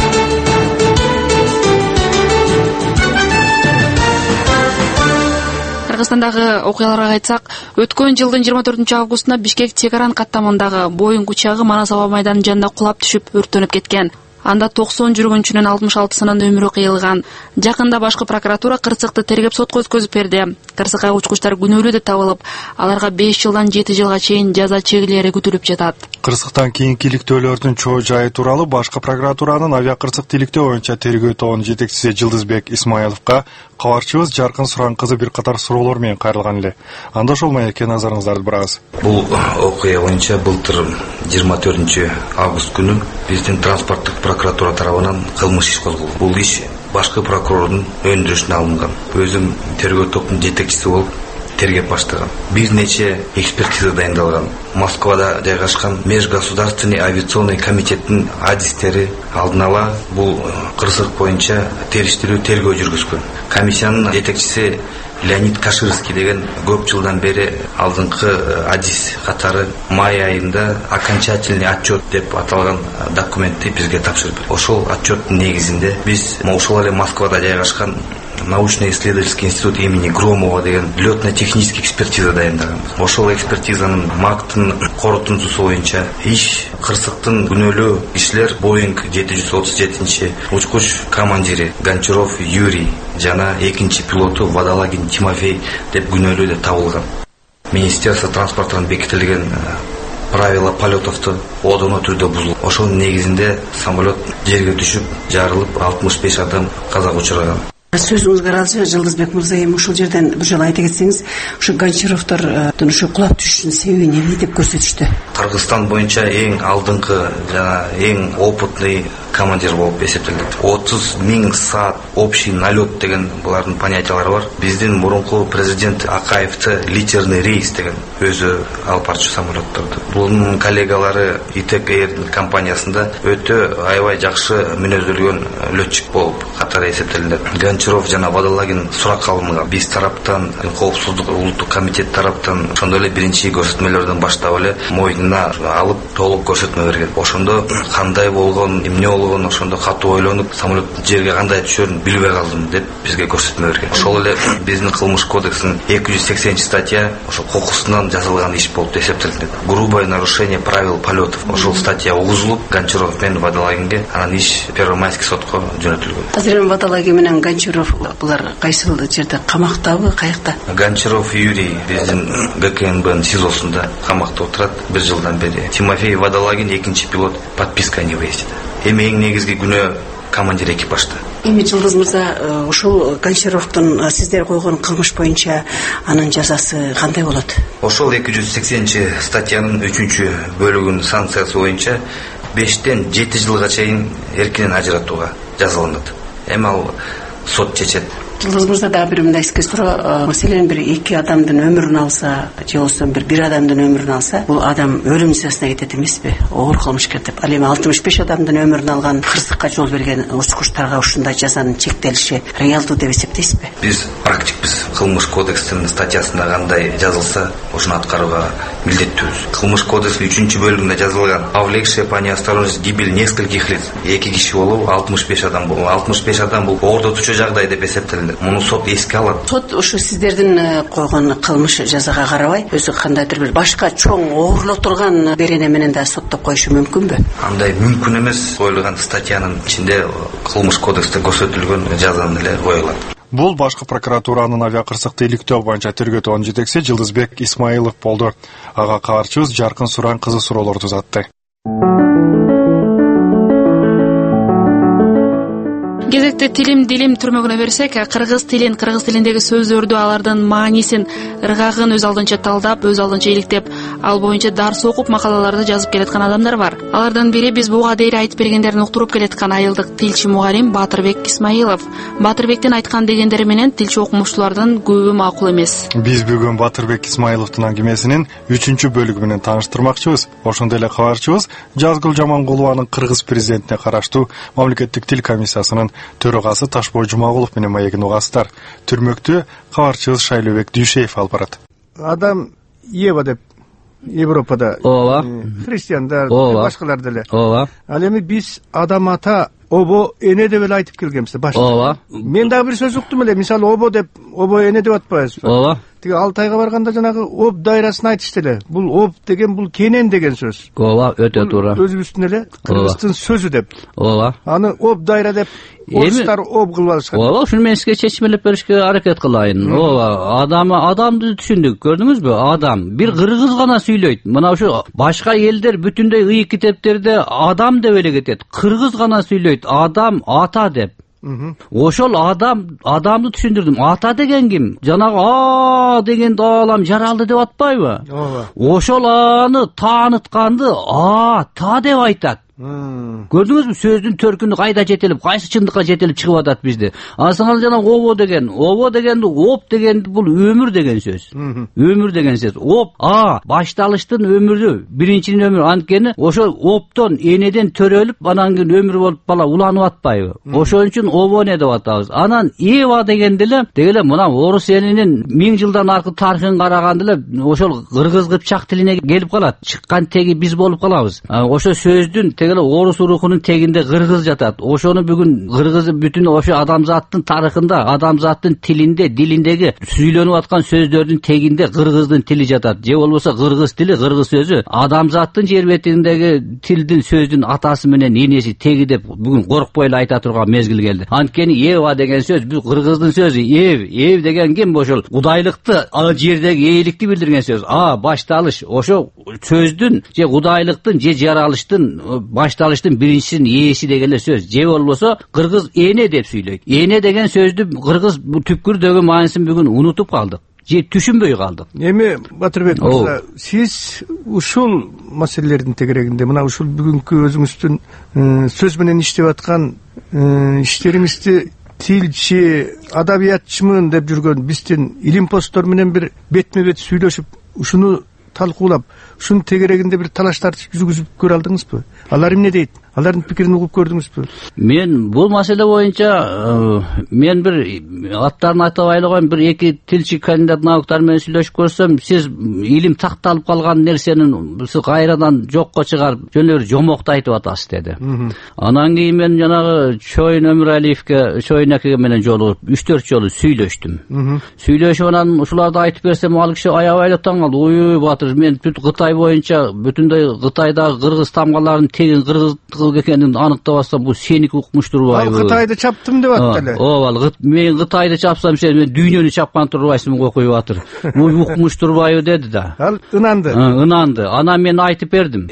Кыргызстандагы окуяларга кайтсак, өткөн жылдын 24 августунда Бишкек чек-аран каттамындагы Боeing учагы Манас аба майданынын жанында кулап түшүп өртөнүп кеткен. Анда 90 жүргүнчүнүн 66-сынын өмүрү кыйылган. Жакында башкы прокуратура кырсыкты тергеп сотко өткөзүп берди. Кырсыкка учкучтар күнөөлүү деп табылып, аларга 5 жылдан 7 жылга чейин жаза чегилери күтүлүп жатат. Кырсыктан кийинки иликтөөлөрдүн чоо жайы тууралуу башкы прокуратуранын авиакырсык иликтөө боюнча тергөө тобунун жетекчиси Жылдызбек Исмаиловго кабарчыбыз Жаркын Суран кызы бир катар суроолор менен кайрылган эле. Анда ошол маекке назарыңыздарды бурабыз. Бул окуя боюнча былтыр 24 август күнү биздин транспорттук прокуратура тарабынан кылмыш иш козголгон. Бул иш башкы прокурордун өндүрүшүнө алынган. Өзүм тергөө топтун жетекчиси болуп тергеп баштаган. Бир нече экспертиза дайындалган. Москвада жайгашкан Межгосударственный авиационный комитеттин адистери алдын ала бул кырсык боюнча териштирүү тергөө жүргүзгөн. Комиссиянын жетекчиси Леонид Каширский деген көп жылдан бери алдыңкы адис катары май айында окончательный отчет деп аталган документти бизге тапшырды. Ошол отчеттун негизинде биз ошол эле Москвада жайгашкан научно-исследовательский институт имени Громова деген летно-технический экспертиза дайындаганбыз. Ошол экспертизанын мактын корутундусу боюнча иш кырсыктын күнөөлүү ишлер Boeing 737 учкуч командири Гончаров Юрий жана экинчи пилоту Водолагин Тимофей деп күнөөлүү деп табылган. Министерство транспортунан бекитилген правила полетовту одоно түрдө бузулуп, ошонун негизинде самолет жерге түшүп, жарылып, 65 адам каза учураган. Сөзүңүзгө ыраазы Жылдызбек мырза, эми ушул жерден бир жолу айта кетсеңиз, ушу Гончаровдордун ушу кулап түшүшүнүн себеби эмне деп көрсөтүштү? Кыргызстан боюнча эң алдыңкы жана эң опытный командир болуп эсептелет. 30.000 саат общий налет деген булардын понятиялары бар. Биздин мурунку президент Акаевти литерный рейс деген өзү алып барчу самолетторду. Бунун коллегалары ИТЕК Эйр компаниясында өтө аябай жакшы мүнөздөлгөн летчик болуп катары эсептелет. Гончаров жана Водолагин суракка алынган. Биз тараптан, коопсуздук улуттук комитет тараптан ошондой эле биринчи көрсөтмөлөрдөн баштап эле мойнуна алып толук көрсөтмө берген. Ошондо кандай болгон, эмне болгон, ошондо катуу ойлонуп, самолет жерге кандай түшөрүн билбей калдым деп бизге көрсөтмө берген. Ошол эле биздин кылмыш кодексинин 280 статья ошо кокусунан жасалган иш болуп эсептелет. Грубое нарушение правил полетов. Ошол статья угузулуп, Гончаров менен Водолагинге анан иш Первомайский сотко жөнөтүлгөн. Азыр Водолагин менен Гончаров булар кайсыл жерде, камактабы, каякта? Гончаров Юрий биздин ГКНБнын СИЗОсунда камакта отурат 1 жылдан бери. Тимофей Водолагин экинчи пилот подписка не выездит. Эми эң негизги күнөө командир экипажда. Эми Жылдыз мырза, ушул Гончаровдун сиздер койгон кылмыш боюнча анын жазасы кандай болот? Ошол 280 статьянын 3 бөлүгүнүн санкциясы боюнча 5-тен 7 жылга чейин эркинен ажыратууга жазаланат. Эми ал сот чечет. Жылдыз мырза, дагы бир мындай эске суроо, маселен бир 2 адамдын өмүрүн алса, же болбосо бир адамдын өмүрүн алса, бул адам өлүм жазасына кетет эмеспи? Оор кылмышкер деп. Ал эми 65 адамдын өмүрүн алган, кырсыкка жол берген учкучтарга ушундай жазанын чектелиши реалдуу деп эсептейсизби? Биз практикпиз. Кылмыш кодекстин статьясында кандай жазылса, ошону аткарууга милдеттүүбүз. Кылмыш кодекстин 3 бөлүгүндө жазылган повлекшая по неосторожности гибель нескольких лиц. 2 киши болуп, 65 адам болуп. 65 адам бул оордотуучу жагдай деп эсептелет. Муну сот эске алат. Сот ушу сиздердин койгон кылмыш жазага карабай, өзү кандайдыр бир башка чоң оорлотурган берене менен да соттоп коюшу мүмкүнбү? Андай мүмкүн эмес. Коюлган статьянын ичинде кылмыш кодексте көрсөтүлгөн жазаны эле коюлат. Бул башкы прокуратуранын авиакырсыкты иликтөө боюнча тергөө тобунун жетекчиси Жылдызбек Исмаилов болду. Ага кабарчыбыз Жаркын Суран кызы суроолорду узатты. Кезекте тилим дилим түрмөгүнө берсек, кыргыз тилиндеги сөздөрдү, алардын маанисин, ыргагын өз алдынча талдап, өз алдынча иликтеп, ал боюнча дарс окуп, макалаларды жазып келаткан адамдар бар. Алардын бири биз буга дейли айтып бергендерин уктуруп келаткан айылдык тилчи мугарим Батырбек Исмаилов. Батырбектин айткан дегендери менен тилчи окумуштуулардын көбү макул эмес. Биз бүгүн Батырбек Исмаиловдун аңгемесинин 3 бөлүгү менен тааныштырмакчыбыз. Ошондой эле кабарчыбыз Жазгүл Жамангулованын кыргыз президентине караштуу мамлекеттик тил комиссиясынын төрөгасы Ташбой Жумагулов менен маегин угасыздар. Түрмөктү кабарчыбыз Шайлообек Дүйшеев алып барат. Адам Ева деп Европада христиандар, башкалар деле. Ал эми биз адам ата обо эне деп эле айтып келгенбиз башта. Мен дагы бир сөз уктум эле, мисалы обо деп, обо эне деп атпайбызбы? Тиги Алтайга барганда жанагы об дайрасын айтышты эле. Бул об деген бул кенен деген сөз. Өтө туура. Өзүбүздүн эле кыргыздын сөзү деп. Аны об дайра деп орустар об кылып алышкан. Ушуну мен сизге чечмелеп беришке аракет кылайын. Адамды түшүндүк, көрдүңүзбү? Адам бир кыргыз гана сүйлөйт. Мына ушу башка элдер бүтүндөй ый китептерде адам деп эле кетет. Кыргыз гана сүйлөйт. Адам ата деп. Ошол адамды түшүндүрдүм. Ата деген ким? Жанагы деген аалам жаралды деп атпайбы? Ошол аны таанытканды ата деп айтат. Көрдүңүзбү сөздүн төркүнү кайда жетелип, кайсы чындыкка жетелип чыгып атат бизде. Анан жана обо дегенди, оп дегенди бул өмүр деген сөз. Өмүр деген сөз. Оп, башталыштын өмүрү, биринчинин өмүрү. Анткени ошо оптон, энеден төрөлүп, анан кийин өмүр болуп бала уланып атпайбы? Ошон үчүн обо не деп атабыз. Анан Ева дегенде эле мына орус элинин 1000 жылдан аркы тарыхын караганда эле ошол кыргыз кыпчак тилине келип калат. Чыккан теги биз болуп калабыз. Ошо сөздүн тегеле орус урухунун тегинде кыргыз жатат. Ошону бүгүн кыргыз бүтүн ошо адамзаттын тарыхында, адамзаттын тилинде, дилиндеги сүйлөнүп аткан сөздөрдүн тегинде кыргыздын тили жатат. Же болбосо кыргыз тили, кыргыз сөзү адамзаттын жер бетиндеги тилдин, сөздүн атасы менен энеси теги деп бүгүн коркпой эле айта турган мезгил келди. Анткени Ева деген сөз бул кыргыздын сөзү. Ев деген ким? Ошол кудайлыкты, жердеги ээликти билдирген сөз. Башталыш. Ошо сөздүн же кудайлыктын же жаралыштын, башталыштын биринчисинин ээси деген эле сөз. Же болбосо кыргыз эне деп сүйлөйт. Эне деген сөздү кыргыз түпкүрдөгү мааниsin бүгүн унутуп калдык. Же түшүнбөй калдык. Эми Батырбек мырза, сиз ушул маселелердин тегерегинде мына ушул бүгүнкү өзүңүздүн сөз менен иштеп аткан иштериңизди тилчи, адабиятчымын деп жүргөн биздин илимпоздор менен бир бетме бет сүйлөшүп, ушуну талкуулап, ушунун тегерегинде бир талаштарды жүргүзүп көрө алдыңызбы? Алар эмне дейт? Алардын пикирин угуп көрдүңүзбү? Мен бул маселе боюнча мен бир аттарын айта албай эле коеюн, бир эки тилчи кандидат науктар менен сүйлөшүп көрсөм, сиз илим такталып калган нерсенин сиз кайрадан жокко чыгарып, жөн эле бир жомокту айтып атасыз деди. Анан кийин мен жанагы Чоюн Өмүралиевке, Чоюн акеге менен жолугуп 3-4 жолу сүйлөштүм. Сүйлөшүп анан ушуларды айтып берсем, ал киши аябай эле таң калды. Ой, Батыр, мен бүт Кытай боюнча, бүтүндөй Кытайдагы кыргыз тамгаларын тегин кыргыз экенин аныктабастан бул сеники укмуш турбайбы? Ал Кытайды чаптым деп атты эле. Ооба, мен Кытайды чапсам, сен дүйнөнү чапкан турбайсың го, кой Батыр. Бул укмуш турбайбы деди да. Ал ынанды. Ынанды. Анан мен айтып бердим.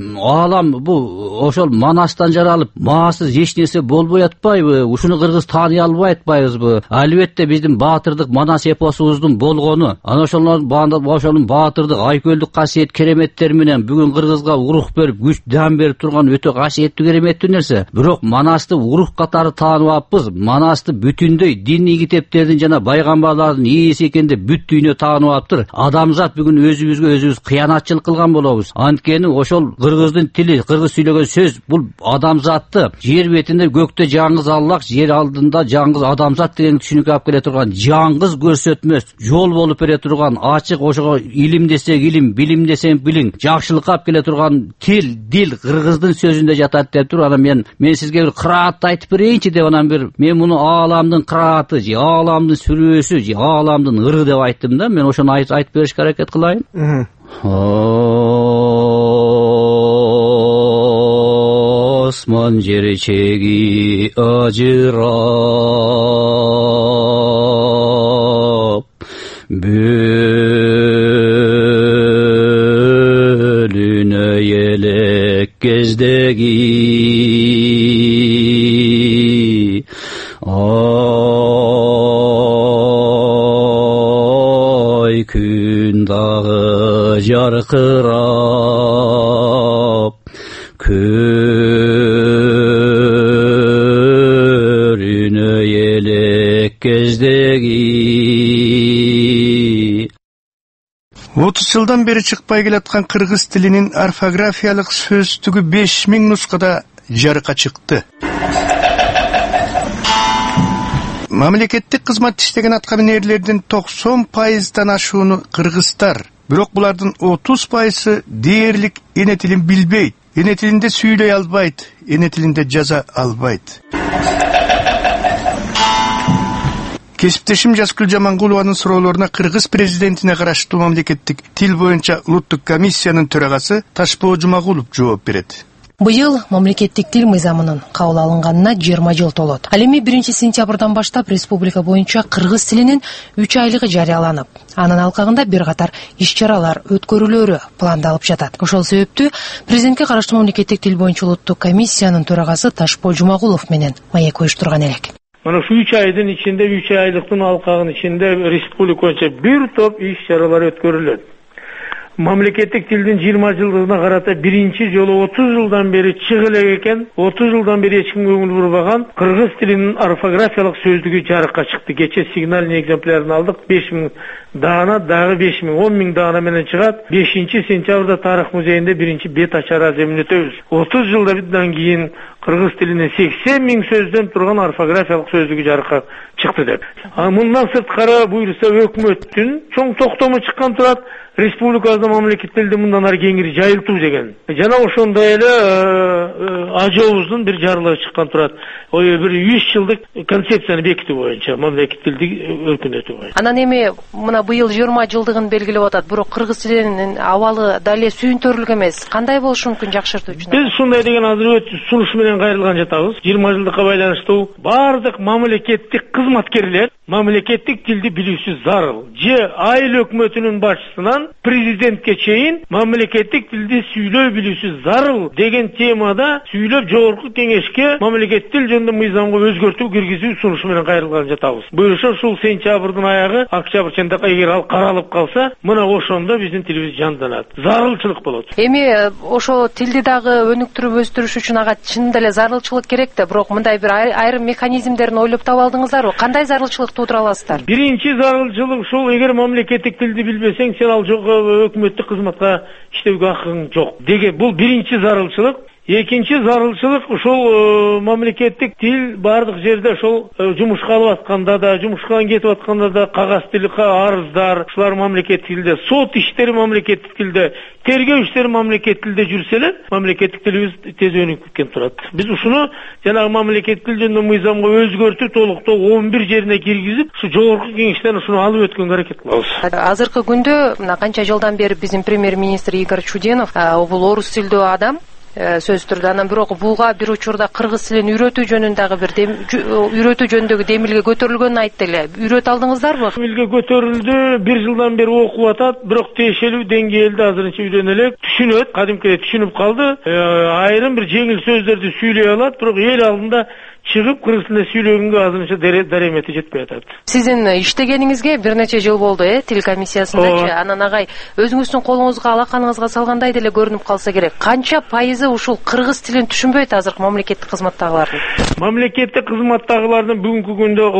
Алам бул ошол Манастан жаралып, маасыз эч нерсе болбой атпайбы? Ушуну кыргыз тааный албай атпайбызбы? Албетте биздин баатырдык Манас эпосубуздун болгону, анан ошонун баатырдык, айкөлдүк касиет кереметтери менен бүгүн кыргызга урук берип, күч дан берип турган өтө касиеттүү кереметтүү нерсе. Бирок Манасты урук катары тааныбаппыз. Манасты бүтүндөй диний китептердин жана пайгамбарлардын ээси экен деп бүт дүйнө таанып аптыр. Адамзат бүгүн өзүбүзгө өзүбүз кыянатчылык кылган болобуз. Анткени ошол кыргыздын тили, кыргыз сүйлөгөн сөз бул адамзатты жер бетинде көктө жаңгыз Аллах, жер алдында жаңгыз адамзат деген түшүнүккө алып келе турган, жаңгыз көрсөтмөс жол болуп бере турган, ачык ошого илим десек илим, билим десек билим, жакшылыкка алып келе турган тил, дил кыргыздын сөзүндө жатат деп туруп, анан мен сизге бир кыраатты айтып берейинчи деп, анан бир мен муну ааламдын кырааты же ааламдын сүрөсү же ааламдын ыры деп айттым да. Мен ошону айтып беришке аракет кылайын. Осман жер чеги ажырап, бөлүнө элек кездеги ай күн дагы жаркырап, көрүнө элек кездеги. 30 жылдан бери чыкпай келаткан кыргыз тилинин орфографиялык сөздүгү 5000 нускада жарыкка чыкты. Мамлекеттик кызмат иштеген аткаминерлердин 90%дан ашууну кыргыздар. Бирок булардын 30% дээрлик эне тилин билбейт. Эне тилинде сүйлөй албайт, эне тилинде жаза албайт. Кесиптешим Жазгүл Жамангулованын суроолоруна кыргыз президентине караштуу мамлекеттик тил боюнча улуттук комиссиянын төрагасы Ташпоо Жумагулов жооп берет. Быйыл мамлекеттик тил мыйзамынын кабыл алынганына 20 жыл толот. Ал эми 1 сентябрдан баштап республика боюнча кыргыз тилинин 3 айлыгы жарыяланып, анын алкагында бир катар иш-чаралар өткөрүлөрү пландалып жатат. Ошол себептүү президентке караштуу мамлекеттик тил боюнча улуттук комиссиянын төрагасы Ташпоо Жумагулов менен маек уюштурган элек. Mana şu 3 ayдын içinde, 3 aylıktın alkağın içinde республика боюнча bir top iş çaraları ötkörülөт. мамлекеттик тилдин 20 жылдыгына карата биринчи жолу 30 жылдан бери чыгып элек экен. 30 жылдан бери эч ким көңүл бурбаган кыргыз тилинин орфографиялык сөздүгү жарыкка чыкты. Кече сигнальный экземплярын алдык. 5000 даана, дагы 5000, 10.000 даана менен чыгат. 5-сентябрда Тарых музейинде биринчи бет ачар аземин өтөбүз. 30 жылдан кийин кыргыз тилине 80.000 сөздөн турган орфографиялык сөздүгү жарыкка чыкты деп. Мындан сырткары буйруса өкмөттүн чоң токтому чыккан турат. Республикабызда мамлекеттик тилди мындан ары кеңири жайылтуу деген. Жана ошондой эле ажообуздун бир жарлыгы чыккан турат. Бир 100 жылдык концепцияны бекитүү боюнча мамлекеттик тилди өркүндөтүү боюнча. Анан эми мына быйыл 20 жылдыгын белгилеп атат. Бирок кыргыз тилинин абалы дале сүйүнтөрлүк эмес. Кандай болушу мүмкүн жакшыртуу үчүн? Биз ушундай деген азыр сунуш менен кайрылган жатабыз. 20 жылдыкка байланыштуу бардык мамлекеттик кызматкерлер мамлекеттик тилди билүүсү зарыл. Же айыл өкмөтүнүн башчысынан президентке чейин мамлекеттик тилди сүйлөй билүүсү зарыл деген темада сүйлөп жогорку кеңешке мамлекеттик тил жөнүндө мыйзамга өзгөртүү киргизүү сунушу менен кайрылган жатабыз. Буюрса ушул сентябрдын аягы, октябрчында эгер ал каралып калса, мына ошондо биздин тилибиз жанданат. Зарылчылык болот. Эми ошо тилди дагы өнүктүрүп өстүрүш үчүн ага чынында эле зарылчылык керек да, бирок мындай бир айрым механизмдерин ойлоп таба алдыңыздарбы? Кандай зарылчылык туудура аласыздар? Биринчи зарылчылык ушул: эгер мамлекеттик тилди билбесең, сен ал өкмөттүк кызматка иштөөгө акың жок деген. Бул биринчи зарылчылык. Экинчи зарылчылык ушул мамлекеттик тил бардык жерде ошол жумушка алып атканда да, жумушкан кетип атканда да кагаз тили, арыздар, ушулар мамлекеттик тилде, сот иштери мамлекеттик тилде, тергөө иштери мамлекеттик тилде жүрсө эле, мамлекеттик тилибиз тез өнүгүп кеткен турат. Биз ушуну жанагы мамлекеттик тил жөнүндө мыйзамга өзгөртүү толуктоо 11 жерине киргизип, ушу жогорку кеңештен ушуну алып өткөнгө аракет кылабыз. Азыркы күндө мына канча жылдан бери биздин премьер-министр Игорь Чуденов бул орус тилдүү адам сөз түрдө. Анан бирок буга бир учурда кыргыз тилин үйрөтүү жөнүндөгү демилге көтөрүлгөнүн айтты эле. Үйрөтө алдыңыздарбы? Демилге көтөрүлдү, 1 жылдан бери окуп атат, бирок тиешелүү деңгээлде азырынча үйрөнө элек, түшүнөт, кадимкидей түшүнүп калды. Айрым бир жеңил сөздөрдү сүйлөй алат, бирок эл алдында чыгып кыргыз тилинде сүйлөгөнгө азырынча даремети жетпей атат. Сиздин иштегениңизге бир нече жыл болду, тил комиссиясындачы. Анан агай, өзүңүздүн колуңузга, алаканыңызга салгандай деле көрүнүп калса керек. Канча пайызы ушул кыргыз тилин түшүнбөйт азыркы мамлекеттик кызматтагылардын? Мамлекеттик кызматтагылардын бүгүнкү күндө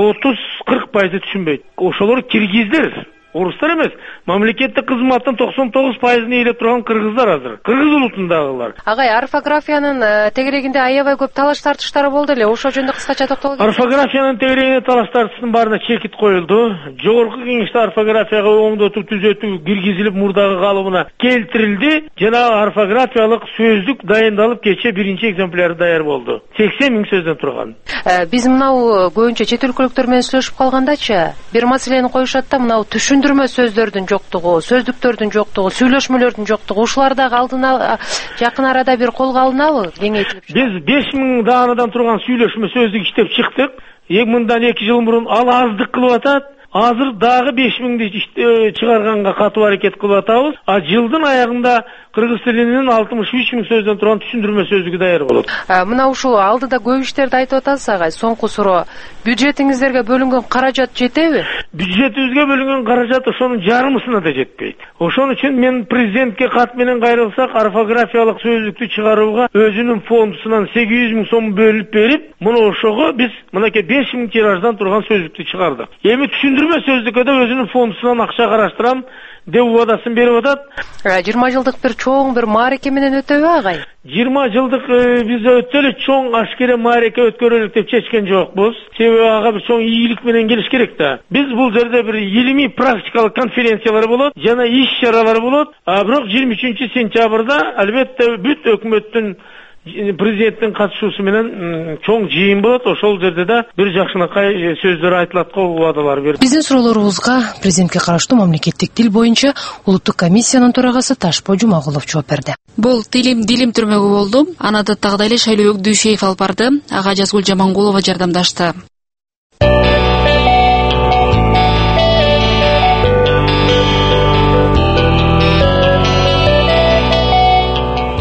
30-40% түшүнбөйт. Ошолор киргиздер. Орустар эмес. Мамлекеттик кызматтын 99%-ын ээлеп турган кыргыздар азыр. Кыргыз улутундагылар. Агай, орфографиянын тегерегинде аябай көп талаш тартыштары болду эле. Ошол жөнүндө кыскача токтолуп. Орфографиянын тегерегине талаш тартыштын баарына чекит коюлду. Жогорку кеңеште орфографияга оңдотуп, түзөтүү киргизилип, мурдагы калыбына келтирилди. Жана орфографиялык сөздүк дайындалып, кече биринчи экземпляры даяр болду. 80.000 сөздөн турган. Биз мынау көбүнчө чет өлкөлүктөр менен сүйлөшүп калгандачы, бир маселени коюшат да, мынау түшүндүрмө сөздөрдүн жоктугу, сөздүктөрдүн жоктугу, сүйлөшмөлөрдүн жоктугу, ушулар дагы алдына жакын арада бир колго алынабы, кеңейтилип? Биз 5000 даанадан турган сүйлөшмө сөздүк иштеп чыктык. Мындан 2 жыл мурун ал аздык кылып атат. Азыр дагы 5000ди чыгарганга катуу аракет кылып атабыз. Жылдын аягында кыргыз тилинин 63.000 сөздөн турган түшүндүрмө сөздүгү даяр болот. Мына ушул алдыда көп иштерди айтып атасыз агай. Соңку суроо: бюджетиңиздерге бөлүнгөн каражат жетеби? Бюджетибизге бөлүнгөн каражат ошонун жарымысына да жетпейт. Ошон үчүн мен президентке кат менен кайрылсак, орфографиялык сөздүктү чыгарууга өзүнүн фондусунан 800.000 сом бөлүп берип, муну ошого биз мынакей 5000 тираждан турган сөздүктү чыгардык. Эми түшүндүрмө сөздүккө да өзүнүн фондусунан акча караштырам деп убадасын берип атат. 20 жылдык бир чоң бир маареке менен өтөбү агай? 20 жылдык биз өтө эле чоң ашкере маареке өткөрөлүк деп чечкен жокпуз. Себеби ага бир чоң ийгилик менен келиш керек да. Биз бул жерде бир илимий практикалык конференциялар болот, жана иш-чаралар болот. Бирок 23-сентябрда албетте бүт өкмөттүн президенттин катышуусу менен чоң жыйын болот. Ошол жерде да бир жакшынакай сөздөр айтылат го, убадалар берилет. Биздин суроолорубузга президентке караштуу мамлекеттик тил боюнча улуттук комиссиянын төрагасы Ташпо Жумагулов жооп берди. Бул тилим дилим түрмөгү болду. Аны адаттагыдай эле Шайлообек Дүйшеев алып барды. Ага Жазгүл Жамангулова жардамдашты.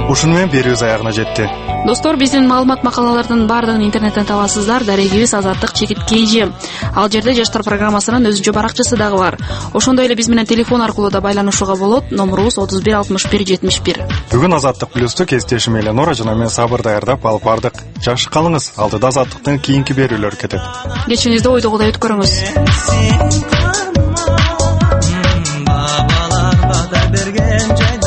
ушуну менен берүүбүз аягына жетти. Достор, биздин маалымат макалалардын баардыгын интернеттен табасыздар. Дарегибиз Азаттык чекит KG. Ал жерде жаштар программасынын өзүнчө баракчасы дагы бар. Ошондой эле биз менен телефон аркылуу да байланышууга болот. Номурубуз 31 61 71. Бүгүн Азаттык плюсту кесиптешим Эленора жана мен Сабыр даярдап алып бардык. Жакшы калыңыз. Алдыда Азаттыктын кийинки берүүлөрү кетет. Кечиңизди ойдогудай өткөрүңүз. Бабаларга да берген